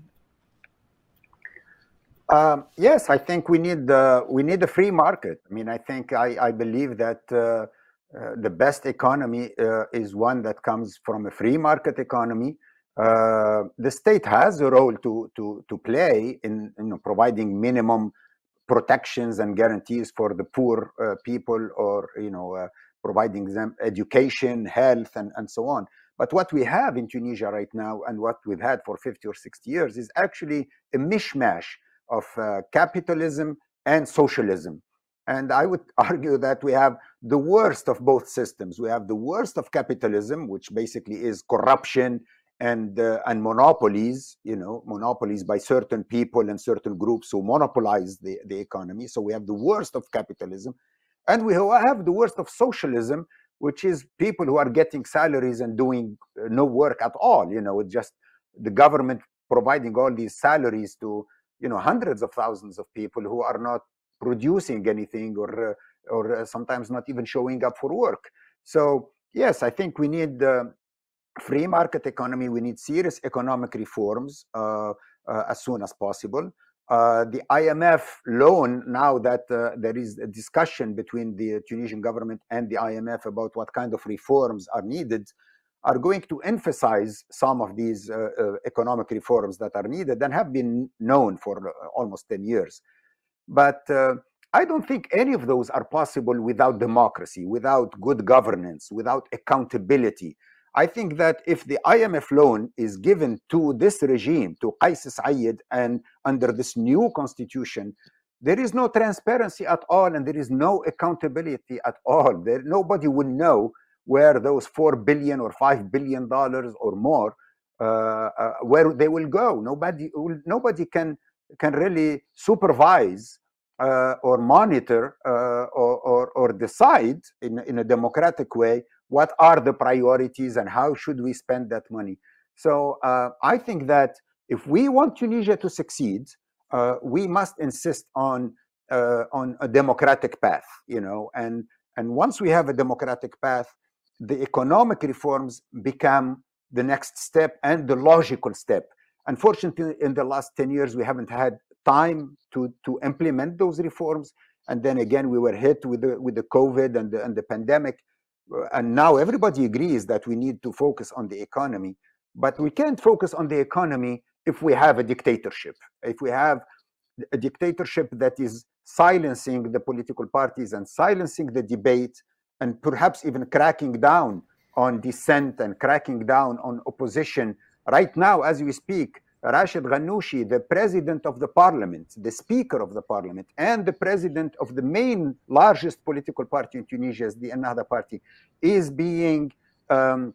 Um, yes, I think we need the we need a free market. I mean, I think I, I believe that uh, uh, the best economy uh, is one that comes from a free market economy. Uh, the state has a role to to to play in, you know, providing minimum protections and guarantees for the poor uh, people, or you know, uh, providing them education, health, and and so on. But what we have in Tunisia right now, and what we've had for fifty or sixty years, is actually a mishmash of uh, capitalism and socialism. And I would argue that we have the worst of both systems. We have the worst of capitalism, which basically is corruption and uh, and monopolies, you know, monopolies by certain people and certain groups who monopolize the, the economy. So we have the worst of capitalism. And we have the worst of socialism, which is people who are getting salaries and doing no work at all. You know, it's just the government providing all these salaries to, you know, hundreds of thousands of people who are not producing anything, or uh, or uh, sometimes not even showing up for work. So yes, I think we need uh, free market economy. We need serious economic reforms uh, uh, as soon as possible. Uh, the I M F loan, now that uh, there is a discussion between the Tunisian government and the I M F about what kind of reforms are needed, are going to emphasize some of these uh, uh, economic reforms that are needed and have been known for uh, almost ten years. But uh, I don't think any of those are possible without democracy, without good governance, without accountability. I think that if the I M F loan is given to this regime, to Qais Said, and under this new constitution, there is no transparency at all, and there is no accountability at all. There, nobody will know where those four billion or five billion dollars or more, uh, uh, where they will go. Nobody, will, nobody can can really supervise uh, or monitor uh, or, or or decide in in a democratic way what are the priorities and how should we spend that money. So uh, I think that if we want Tunisia to succeed, uh, we must insist on uh, on a democratic path, you know, and and once we have a democratic path, the economic reforms become the next step and the logical step. Unfortunately, in the last ten years, we haven't had time to to implement those reforms, and then again we were hit with the with the COVID and the, and the pandemic. And now everybody agrees that we need to focus on the economy, but we can't focus on the economy if we have a dictatorship, if we have a dictatorship that is silencing the political parties and silencing the debate, and perhaps even cracking down on dissent and cracking down on opposition. Right now, as we speak, Rashid Ghannouchi, the president of the parliament, the speaker of the parliament, and the president of the main largest political party in Tunisia, the Ennahda party, is being um,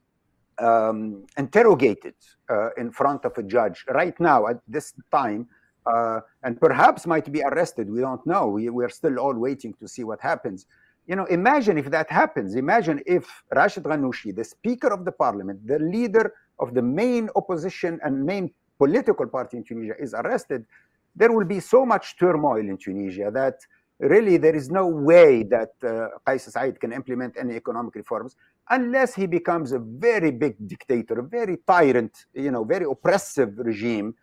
um, interrogated uh, in front of a judge right now at this time, uh, and perhaps might be arrested. We don't know. We, we're still all waiting to see what happens. You know, imagine if that happens. Imagine if Rashid Ghannouchi, the speaker of the parliament, the leader of the main opposition and main political party in Tunisia, is arrested. there will be so much turmoil in Tunisia that really there is no way that uh, Kais Saied can implement any economic reforms unless he becomes a very big dictator, a very tyrant, you know, very oppressive regime.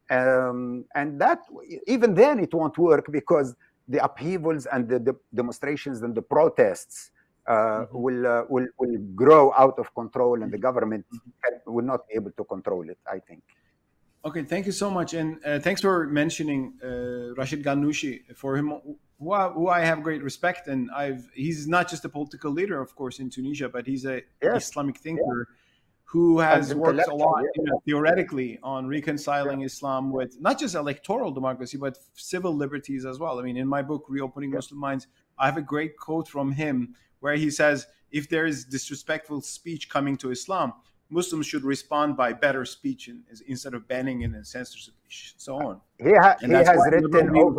Um, and that, even then, it won't work because the upheavals and the, the demonstrations and the protests uh, mm-hmm. will, uh, will will grow out of control, and the government mm-hmm. will not be able to control it, I think. Okay, thank you so much, and uh, thanks for mentioning uh, Rashid Ghannouchi. For him, who I, who I have great respect, and I've he's not just a political leader, of course, in Tunisia, but he's a yeah. Islamic thinker yeah. who has worked a lot, yeah. you know, theoretically, on reconciling yeah. Islam with not just electoral democracy, but civil liberties as well. I mean, in my book, Reopening yeah. Muslim Minds, I have a great quote from him where he says, if there is disrespectful speech coming to Islam, Muslims should respond by better speech in, instead of banning it and censorship, so on. He, ha- he has written over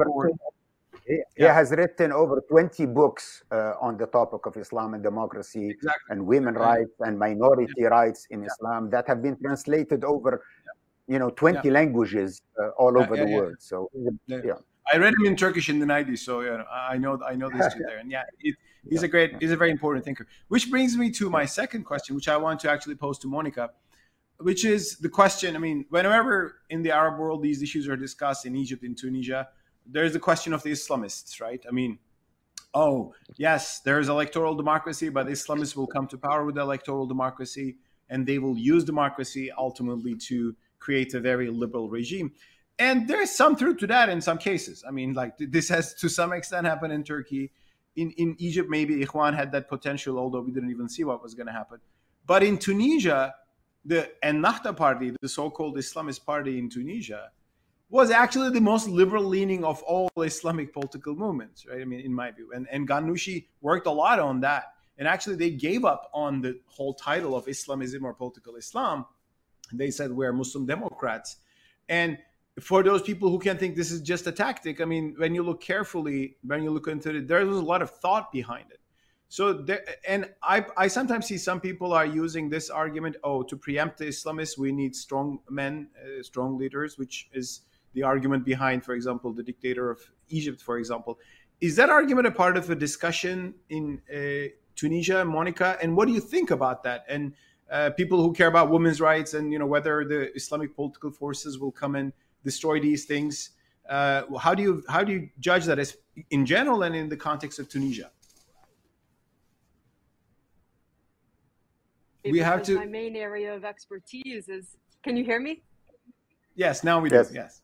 he, yeah. he has written over twenty books uh, on the topic of Islam and democracy exactly. and women yeah. rights and minority yeah. rights in yeah. Islam that have been translated over, yeah. you know, twenty yeah. languages uh, all yeah, over yeah, the yeah. world. So yeah. yeah. I read him in Turkish in the nineties, so yeah, I know I know this dude there, and yeah, it, he's a great, he's a very important thinker. Which brings me to my second question, which I want to actually pose to Monica, which is the question. I mean, whenever in the Arab world these issues are discussed in Egypt, in Tunisia, there's the question of the Islamists, right? I mean, oh yes, there is electoral democracy, but Islamists will come to power with electoral democracy, and they will use democracy ultimately to create a very liberal regime. And there's some truth to that in some cases. I mean, like this has to some extent happened in Turkey. In, in Egypt, maybe Ikhwan had that potential, although we didn't even see what was going to happen. But in Tunisia, the Ennahda party, the so-called Islamist party in Tunisia, was actually the most liberal-leaning of all Islamic political movements, right? I mean, in my view. And, and Ghannouchi worked a lot on that. And actually, they gave up on the whole title of Islamism or political Islam. They said, we're Muslim Democrats. And for those people who can think this is just a tactic, I mean, when you look carefully, when you look into it, there's a lot of thought behind it. So, there, and I, I sometimes see some people are using this argument, oh, to preempt the Islamists, we need strong men, uh, strong leaders, which is the argument behind, for example, the dictator of Egypt, for example. Is that argument a part of a discussion in uh, Tunisia, Monica? And what do you think about that? And uh, people who care about women's rights and, you know, whether the Islamic political forces will come and destroy these things. Uh, how do you how do you judge that as in general and in the context of Tunisia? We have to. My main area of expertise is. Can you hear me? Yes, now we do. Yes. yes.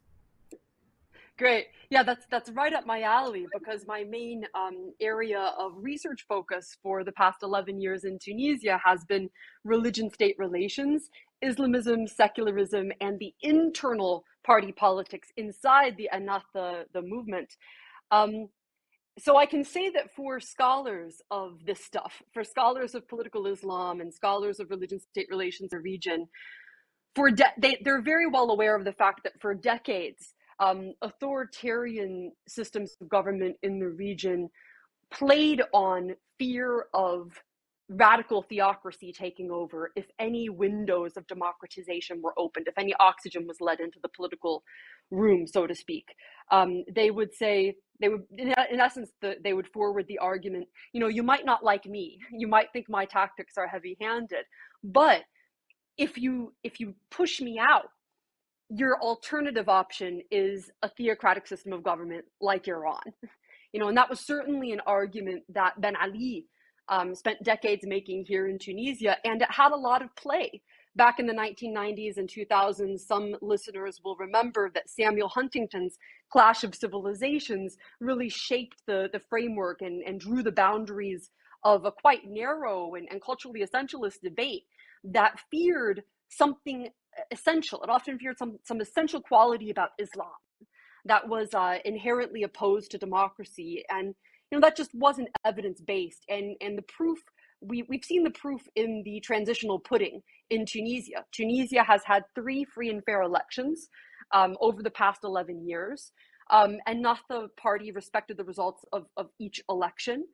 Great. Yeah, that's that's right up my alley because my main um, area of research focus for the past eleven years in Tunisia has been religion-state relations, Islamism, secularism, and the internal party politics inside the Ennahda, the movement. Um, so I can say that for scholars of this stuff, for scholars of political Islam and scholars of religion-state relations in the region, for de- they, they're very well aware of the fact that for decades, um, authoritarian systems of government in the region played on fear of radical theocracy taking over if any windows of democratization were opened, if any oxygen was let into the political room, so to speak. Um, they would say, they would, in, in essence, the, they would forward the argument, you know, you might not like me, you might think my tactics are heavy-handed, but if you if you push me out, your alternative option is a theocratic system of government like Iran. You know, and that was certainly an argument that Ben Ali Um, spent decades making here in Tunisia, and it had a lot of play. Back in the nineteen nineties and two thousands, some listeners will remember that Samuel Huntington's Clash of Civilizations really shaped the, the framework and, and drew the boundaries of a quite narrow and, and culturally essentialist debate that feared something essential. It often feared some, some essential quality about Islam that was uh, inherently opposed to democracy. And you know, that just wasn't evidence-based. And, and the proof, we, we've seen the proof in the transitional pudding in Tunisia. Tunisia has had three free and fair elections um, over the past eleven years. Um, and Ennahda party respected the results of, of each election.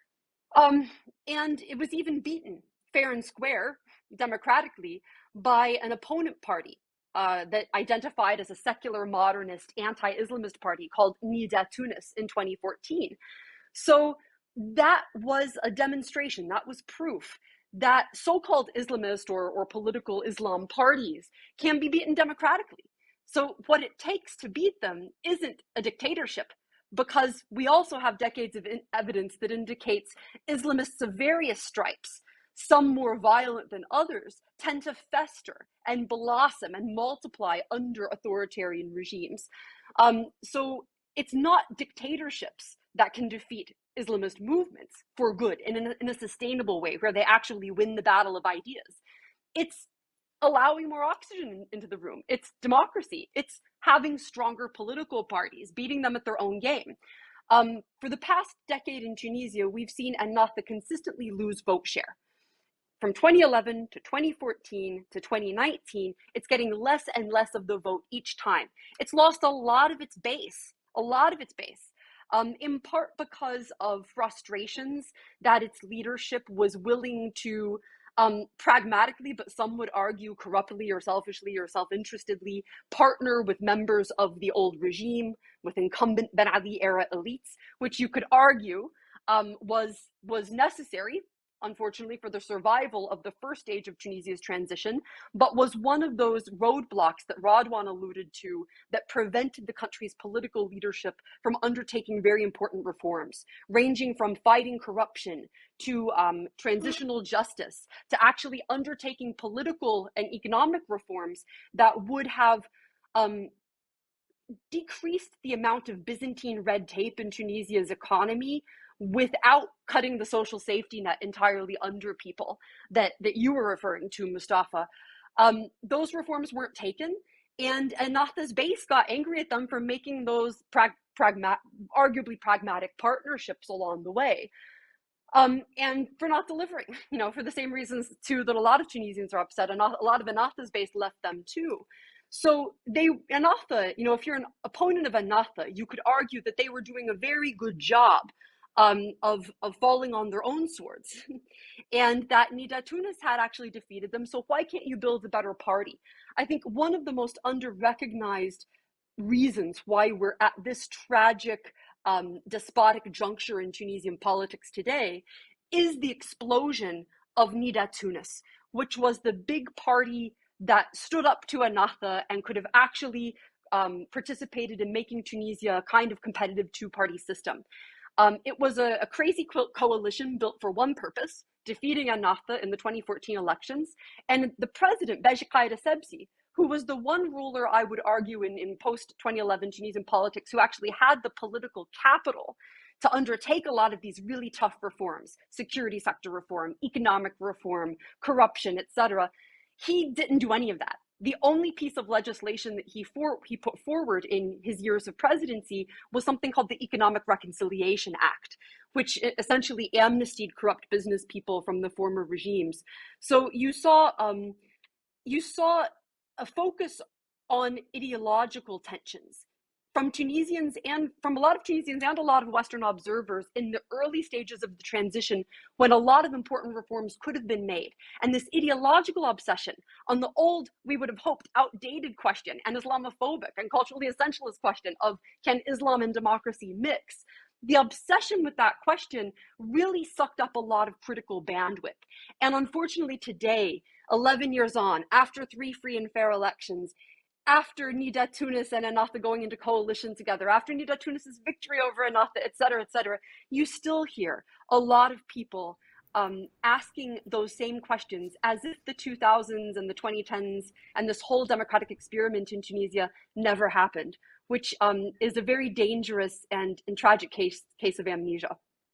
Um, and it was even beaten fair and square, democratically, by an opponent party uh, that identified as a secular modernist anti-Islamist party called Nida Tunis in twenty fourteen. So that was a demonstration, that was proof that so-called Islamist or, or political Islam parties can be beaten democratically. So what it takes to beat them isn't a dictatorship, because we also have decades of evidence that indicates Islamists of various stripes, some more violent than others, tend to fester and blossom and multiply under authoritarian regimes. Um, so it's not dictatorships that can defeat Islamist movements for good in a, in a sustainable way, where they actually win the battle of ideas. It's allowing more oxygen into the room. It's democracy. It's having stronger political parties, beating them at their own game. Um, for the past decade in Tunisia, we've seen Ennahda consistently lose vote share. From twenty eleven to twenty fourteen to twenty nineteen, it's getting less and less of the vote each time. It's lost a lot of its base, a lot of its base, um, in part because of frustrations that its leadership was willing to Um, pragmatically, but some would argue corruptly or selfishly or self-interestedly, partner with members of the old regime, with incumbent Ben Ali era elites, which you could argue um, was, was necessary, unfortunately, for the survival of the first stage of Tunisia's transition, but was one of those roadblocks that Radwan alluded to that prevented the country's political leadership from undertaking very important reforms, ranging from fighting corruption to um, transitional justice, to actually undertaking political and economic reforms that would have um, decreased the amount of Byzantine red tape in Tunisia's economy without cutting the social safety net entirely under people that, that you were referring to, Mustafa. Um, those reforms weren't taken, and Ennahda's base got angry at them for making those prag- pragma- arguably pragmatic partnerships along the way. Um, and for not delivering, you know, for the same reasons too that a lot of Tunisians are upset, and a lot of Ennahda's base left them too. So they, Ennahda, you know, if you're an opponent of Ennahda, you could argue that they were doing a very good job um, of, of falling on their own swords, and that Nida Tunis had actually defeated them. So why can't you build a better party? I think one of the most under-recognized reasons why we're at this tragic Um, despotic juncture in Tunisian politics today is the explosion of Nida Tunis, which was the big party that stood up to Ennahda and could have actually um, participated in making Tunisia a kind of competitive two-party system. Um, it was a, a crazy co- coalition built for one purpose, defeating Ennahda in the twenty fourteen elections, and the president, Beji Caid Essebsi, who was the one ruler, I would argue, in, in post-twenty eleven Tunisian politics who actually had the political capital to undertake a lot of these really tough reforms, security sector reform, economic reform, corruption, et cetera. He didn't do any of that. The only piece of legislation that he, for, he put forward in his years of presidency was something called the Economic Reconciliation Act, which essentially amnestied corrupt business people from the former regimes. So you saw, um, you saw a focus on ideological tensions from Tunisians and from a lot of Tunisians and a lot of Western observers in the early stages of the transition, when a lot of important reforms could have been made. And this ideological obsession on the old, we would have hoped, outdated question, and Islamophobic and culturally essentialist question of, can Islam and democracy mix? The obsession with that question really sucked up a lot of critical bandwidth. And unfortunately today, eleven years on, after three free and fair elections, after Nida Tunis and Ennahda going into coalition together, after Nida Tunis's victory over Ennahda, et cetera, et cetera, you still hear a lot of people um, asking those same questions as if the two thousands and the twenty tens and this whole democratic experiment in Tunisia never happened, which um, is a very dangerous and, and tragic case, case of amnesia.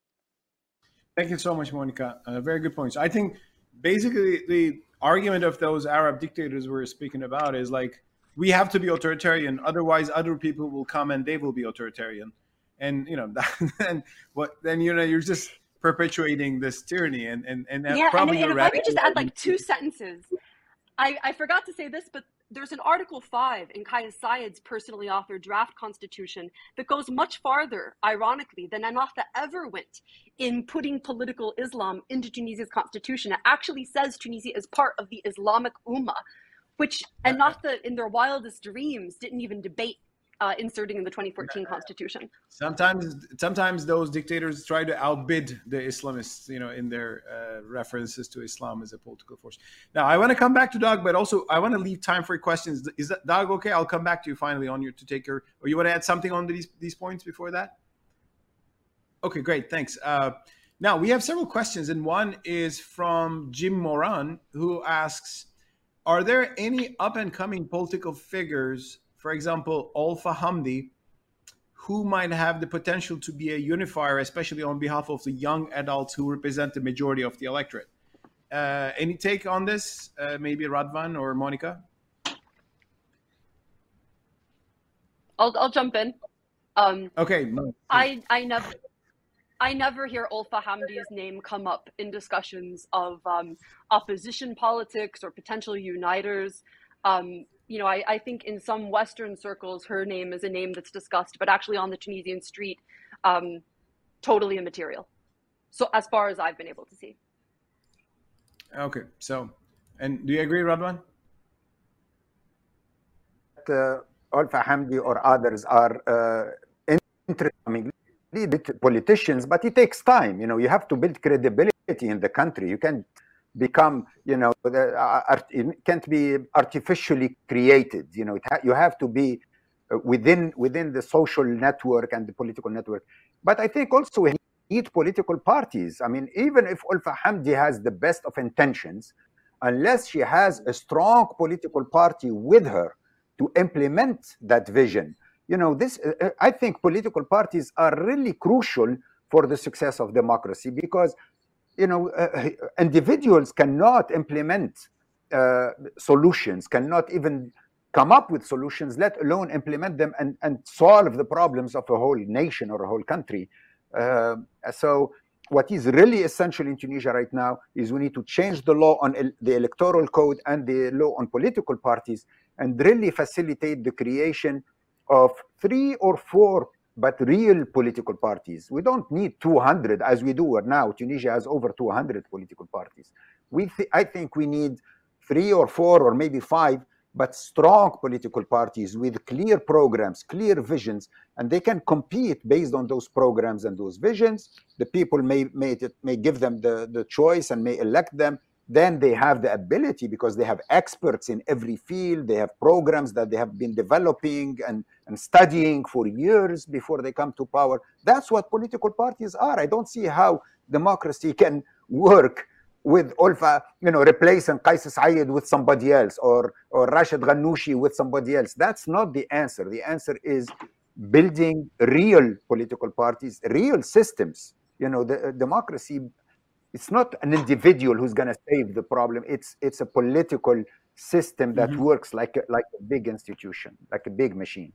Thank you so much, Monica. Uh, very good points. I think basically the argument of those Arab dictators we're speaking about is like, we have to be authoritarian, otherwise other people will come and they will be authoritarian. And, you know, that, and what, then, you know, you're just perpetuating this tyranny. And, and, and yeah, probably and, and if I could just add like two sentences. I, I forgot to say this, but there's an Article five in Kais Saied's personally authored draft constitution that goes much farther, ironically, than Ennahda ever went in putting political Islam into Tunisia's constitution. It actually says Tunisia is part of the Islamic Ummah, which, and not the, in their wildest dreams, didn't even debate uh, inserting in the twenty fourteen constitution. Sometimes, sometimes those dictators try to outbid the Islamists, you know, in their uh, references to Islam as a political force. Now, I want to come back to Doug, but also I want to leave time for questions. Is that, Doug, okay? I'll come back to you finally on your to take your. Or you want to add something on these these points before that? Okay, great, thanks. Uh, now we have several questions, and one is from Jim Moran, who asks, "Are there any up and coming political figures, for example, Olfa Hamdi, who might have the potential to be a unifier, especially on behalf of the young adults who represent the majority of the electorate?" Uh, any take on this? Uh, maybe Radwan or Monica? I'll I'll jump in. Um, okay. No, I I never. I never hear Olfa Hamdi's name come up in discussions of um, opposition politics or potential uniters. Um, you know, I, I think in some Western circles, her name is a name that's discussed, but actually on the Tunisian street, um, totally immaterial. So as far as I've been able to see. Okay. So, and do you agree, Radwan? Uh, Olfa Hamdi or others are uh, interesting. Politicians, but it takes time. You know, you have to build credibility in the country. You can't become, you know, the, uh, it can't be artificially created. You know, it ha you have to be uh, within within the social network and the political network. But I think also we need political parties. I mean, even if Olfa Hamdi has the best of intentions, unless she has a strong political party with her to implement that vision, you know, this, uh, I think political parties are really crucial for the success of democracy because, you know, uh, individuals cannot implement uh, solutions, cannot even come up with solutions, let alone implement them and, and solve the problems of a whole nation or a whole country. Uh, so what is really essential in Tunisia right now is we need to change the law on el the electoral code and the law on political parties and really facilitate the creation of three or four, but real political parties. We don't need two hundred as we do now. Tunisia has over two hundred political parties. We th I think we need three or four or maybe five, but strong political parties with clear programs, clear visions, and they can compete based on those programs and those visions. The people may, may, may give them the, the choice and may elect them. Then they have the ability because they have experts in every field. They have programs that they have been developing and, and studying for years before they come to power. That's what political parties are. I don't see how democracy can work with Olfa, you know, replacing Qais Said with somebody else or, or Rashid Ghannouchi with somebody else. That's not the answer. The answer is building real political parties, real systems. You know, the uh, democracy, it's not an individual who's going to save the problem. It's it's a political system that mm-hmm. works like a, like a big institution, like a big machine.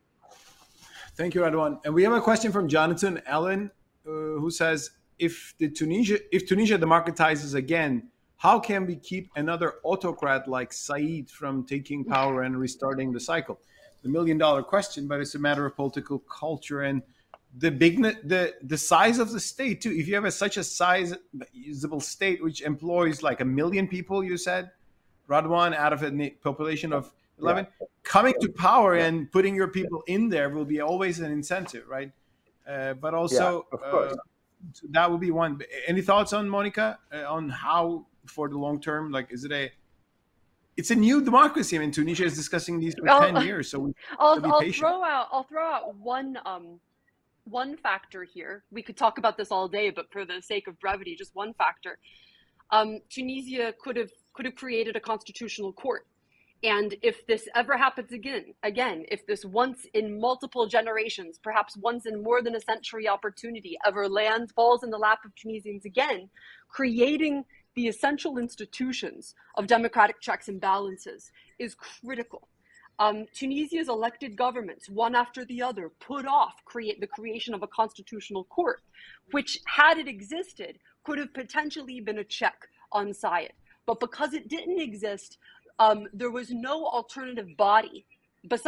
Thank you, Radwan. And we have a question from Jonathan Allen, uh, who says, if the Tunisia if Tunisia democratizes again, how can we keep another autocrat like Said from taking power and restarting the cycle? The million dollar question, but it's a matter of political culture and the big the the size of the state too. If you have a, such a sizable state which employs like a million people, you said, Radwan, out of a population of eleven, yeah. coming to power yeah. and putting your people in there will be always an incentive, right? Uh, but also, yeah, of course. Uh, that would be one. Any thoughts on Monica uh, on how for the long term? Like, is it a it's a new democracy. I mean, Tunisia is discussing these for I'll, ten years, so we I'll, be I'll patient. throw out I'll throw out one um. One factor here, we could talk about this all day, but for the sake of brevity, just one factor. Um, Tunisia could have could have created a constitutional court. And if this ever happens again, again, if this once in multiple generations, perhaps once in more than a century opportunity ever lands, falls in the lap of Tunisians again, creating the essential institutions of democratic checks and balances is critical. Um, Tunisia's elected governments, one after the other, put off create the creation of a constitutional court, which, had it existed, could have potentially been a check on Said. But because it didn't exist, um, there was no alternative body besides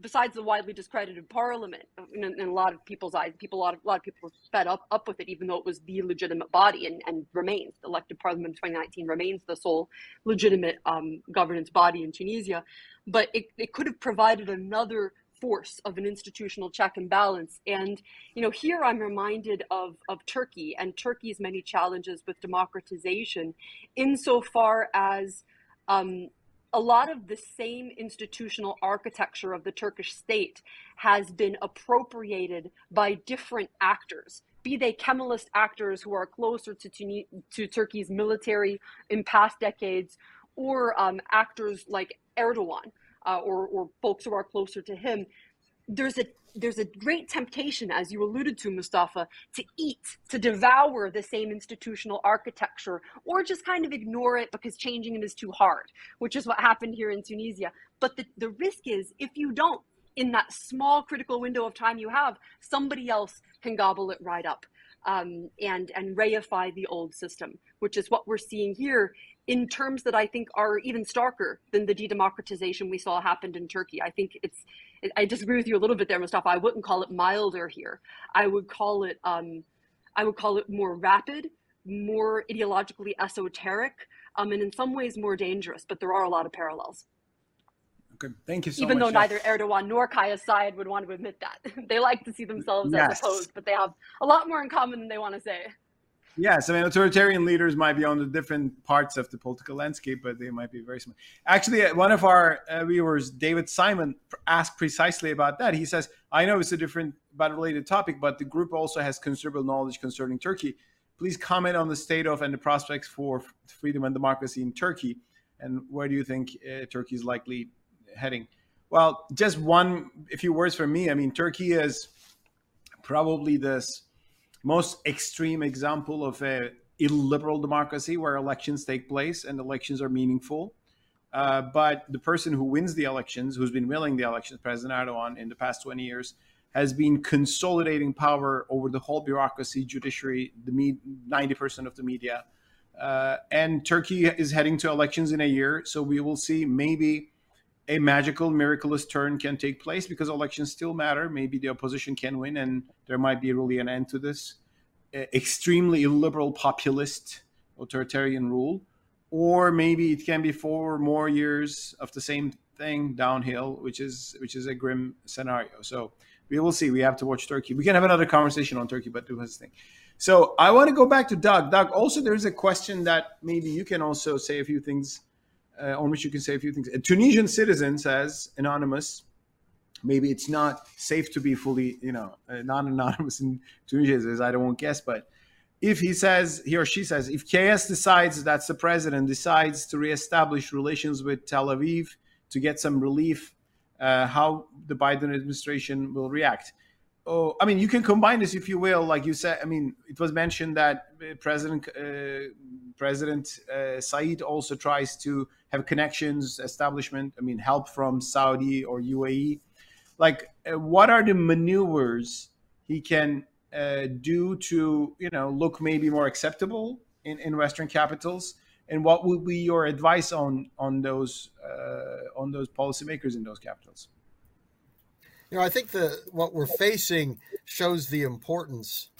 besides the widely discredited parliament, in, in a lot of people's eyes, people, a lot of, a lot of people were fed up, up with it, even though it was the legitimate body and, and remains. The elected parliament of twenty nineteen remains the sole legitimate um, governance body in Tunisia. But it, it could have provided another force of an institutional check and balance. And, you know, here I'm reminded of, of Turkey and Turkey's many challenges with democratization, insofar as um, a lot of the same institutional architecture of the Turkish state has been appropriated by different actors, be they Kemalist actors who are closer to, Tuni- to Turkey's military in past decades, or um, actors like Erdogan, uh, or, or folks who are closer to him. There's a there's a great temptation, as you alluded to, Mustafa, to eat, to devour the same institutional architecture, or just kind of ignore it because changing it is too hard, which is what happened here in Tunisia. But the, the risk is, if you don't, in that small critical window of time you have, somebody else can gobble it right up um, and, and reify the old system, which is what we're seeing here in terms that I think are even starker than the de-democratization we saw happened in Turkey. I think it's, I disagree with you a little bit there, Mustafa. I wouldn't call it milder here. I would call it, um, I would call it more rapid, more ideologically esoteric, um, and in some ways more dangerous, but there are a lot of parallels. Okay, thank you so Even much. though neither Erdogan nor Kais Saied would want to admit that. They like to see themselves Yes. as opposed, but they have a lot more in common than they want to say. Yes, I mean, authoritarian leaders might be on the different parts of the political landscape, but they might be very similar. Actually, one of our uh, viewers, David Simon, asked precisely about that. He says, I know it's a different but related topic, but the group also has considerable knowledge concerning Turkey. Please comment on the state of and the prospects for freedom and democracy in Turkey, and where do you think uh, Turkey is likely heading? Well, just one, a few words from me. I mean, Turkey is probably this most extreme example of a illiberal democracy where elections take place and elections are meaningful. Uh, but the person who wins the elections, who's been winning the elections, President Erdogan, in the past twenty years, has been consolidating power over the whole bureaucracy, judiciary, the me- ninety percent of the media. Uh, and Turkey is heading to elections in a year. So we will see maybe a magical, miraculous turn can take place because elections still matter. Maybe the opposition can win and there might be really an end to this uh, extremely illiberal, populist, authoritarian rule. Or maybe it can be four more years of the same thing downhill, which is which is a grim scenario. So we will see. We have to watch Turkey. We can have another conversation on Turkey, but do his thing. So I want to go back to Doug. Doug, also there's a question that maybe you can also say a few things Uh, on which you can say a few things. A Tunisian citizen says, anonymous, maybe it's not safe to be fully, you know, uh, non-anonymous in Tunisia, as I don't want to guess, but if he says, he or she says, if K S decides, that's the president, decides to reestablish relations with Tel Aviv to get some relief, uh, how the Biden administration will react. Oh, I mean, you can combine this, if you will, like you said. I mean, it was mentioned that President uh, President uh, Said also tries to have connections, establishment. I mean, help from Saudi or U A E. Like, uh, what are the maneuvers he can uh, do to, you know, look maybe more acceptable in, in Western capitals? And what would be your advice on on those uh, on those policymakers in those capitals? You know, I think the what we're facing shows the importance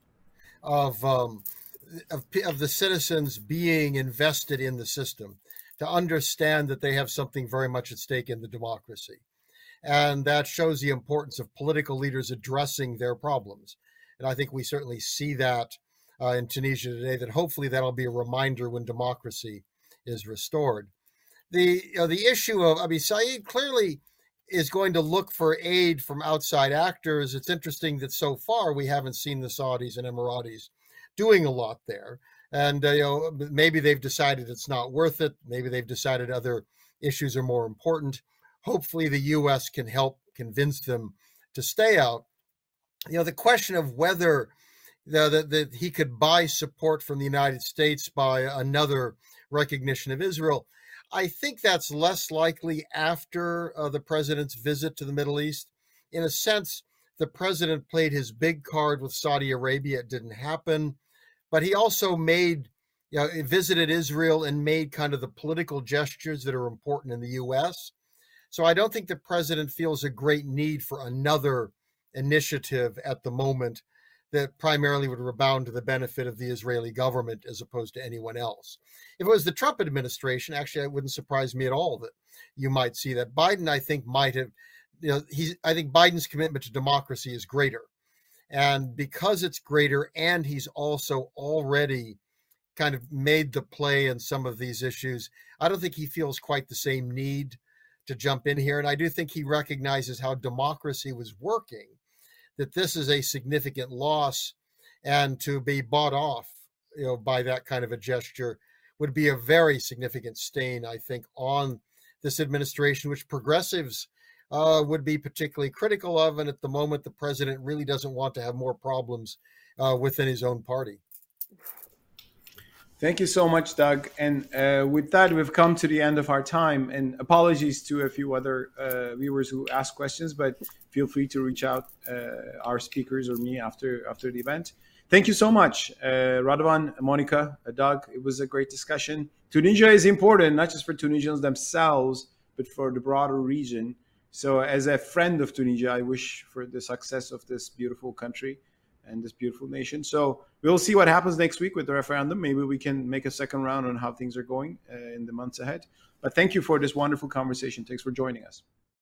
of, um, of of the citizens being invested in the system, to understand that they have something very much at stake in the democracy, and that shows the importance of political leaders addressing their problems. And I think we certainly see that uh, in Tunisia today. That hopefully that'll be a reminder when democracy is restored. The you know, the issue of I mean, Said clearly is going to look for aid from outside actors. It's interesting that so far we haven't seen the Saudis and Emiratis doing a lot there. And uh, you know, maybe they've decided it's not worth it. Maybe they've decided other issues are more important. Hopefully the U S can help convince them to stay out. You know, the question of whether the, the, the, he could buy support from the United States by another recognition of Israel, I think that's less likely after uh, the president's visit to the Middle East. In a sense, the president played his big card with Saudi Arabia. It didn't happen. But he also made, you know, visited Israel and made kind of the political gestures that are important in the U S. So I don't think the president feels a great need for another initiative at the moment that primarily would rebound to the benefit of the Israeli government as opposed to anyone else. If it was the Trump administration, actually, it wouldn't surprise me at all that you might see that. Biden, I think, might have, you know, he's, I think Biden's commitment to democracy is greater. And because it's greater, and he's also already kind of made the play in some of these issues, I don't think he feels quite the same need to jump in here. And I do think he recognizes how democracy was working, that this is a significant loss, and to be bought off, you know, by that kind of a gesture would be a very significant stain, I think, on this administration, which progressives uh, would be particularly critical of. And at the moment, the president really doesn't want to have more problems uh, within his own party. Thank you so much, Doug. And uh, with that, we've come to the end of our time. And apologies to a few other uh, viewers who asked questions, but feel free to reach out uh, our speakers or me after after the event. Thank you so much, uh, Radovan, Monica, uh, Doug. It was a great discussion. Tunisia is important, not just for Tunisians themselves, but for the broader region. So as a friend of Tunisia, I wish for the success of this beautiful country and this beautiful nation. So we'll see what happens next week with the referendum. Maybe we can make a second round on how things are going uh, in the months ahead. But thank you for this wonderful conversation. Thanks for joining us.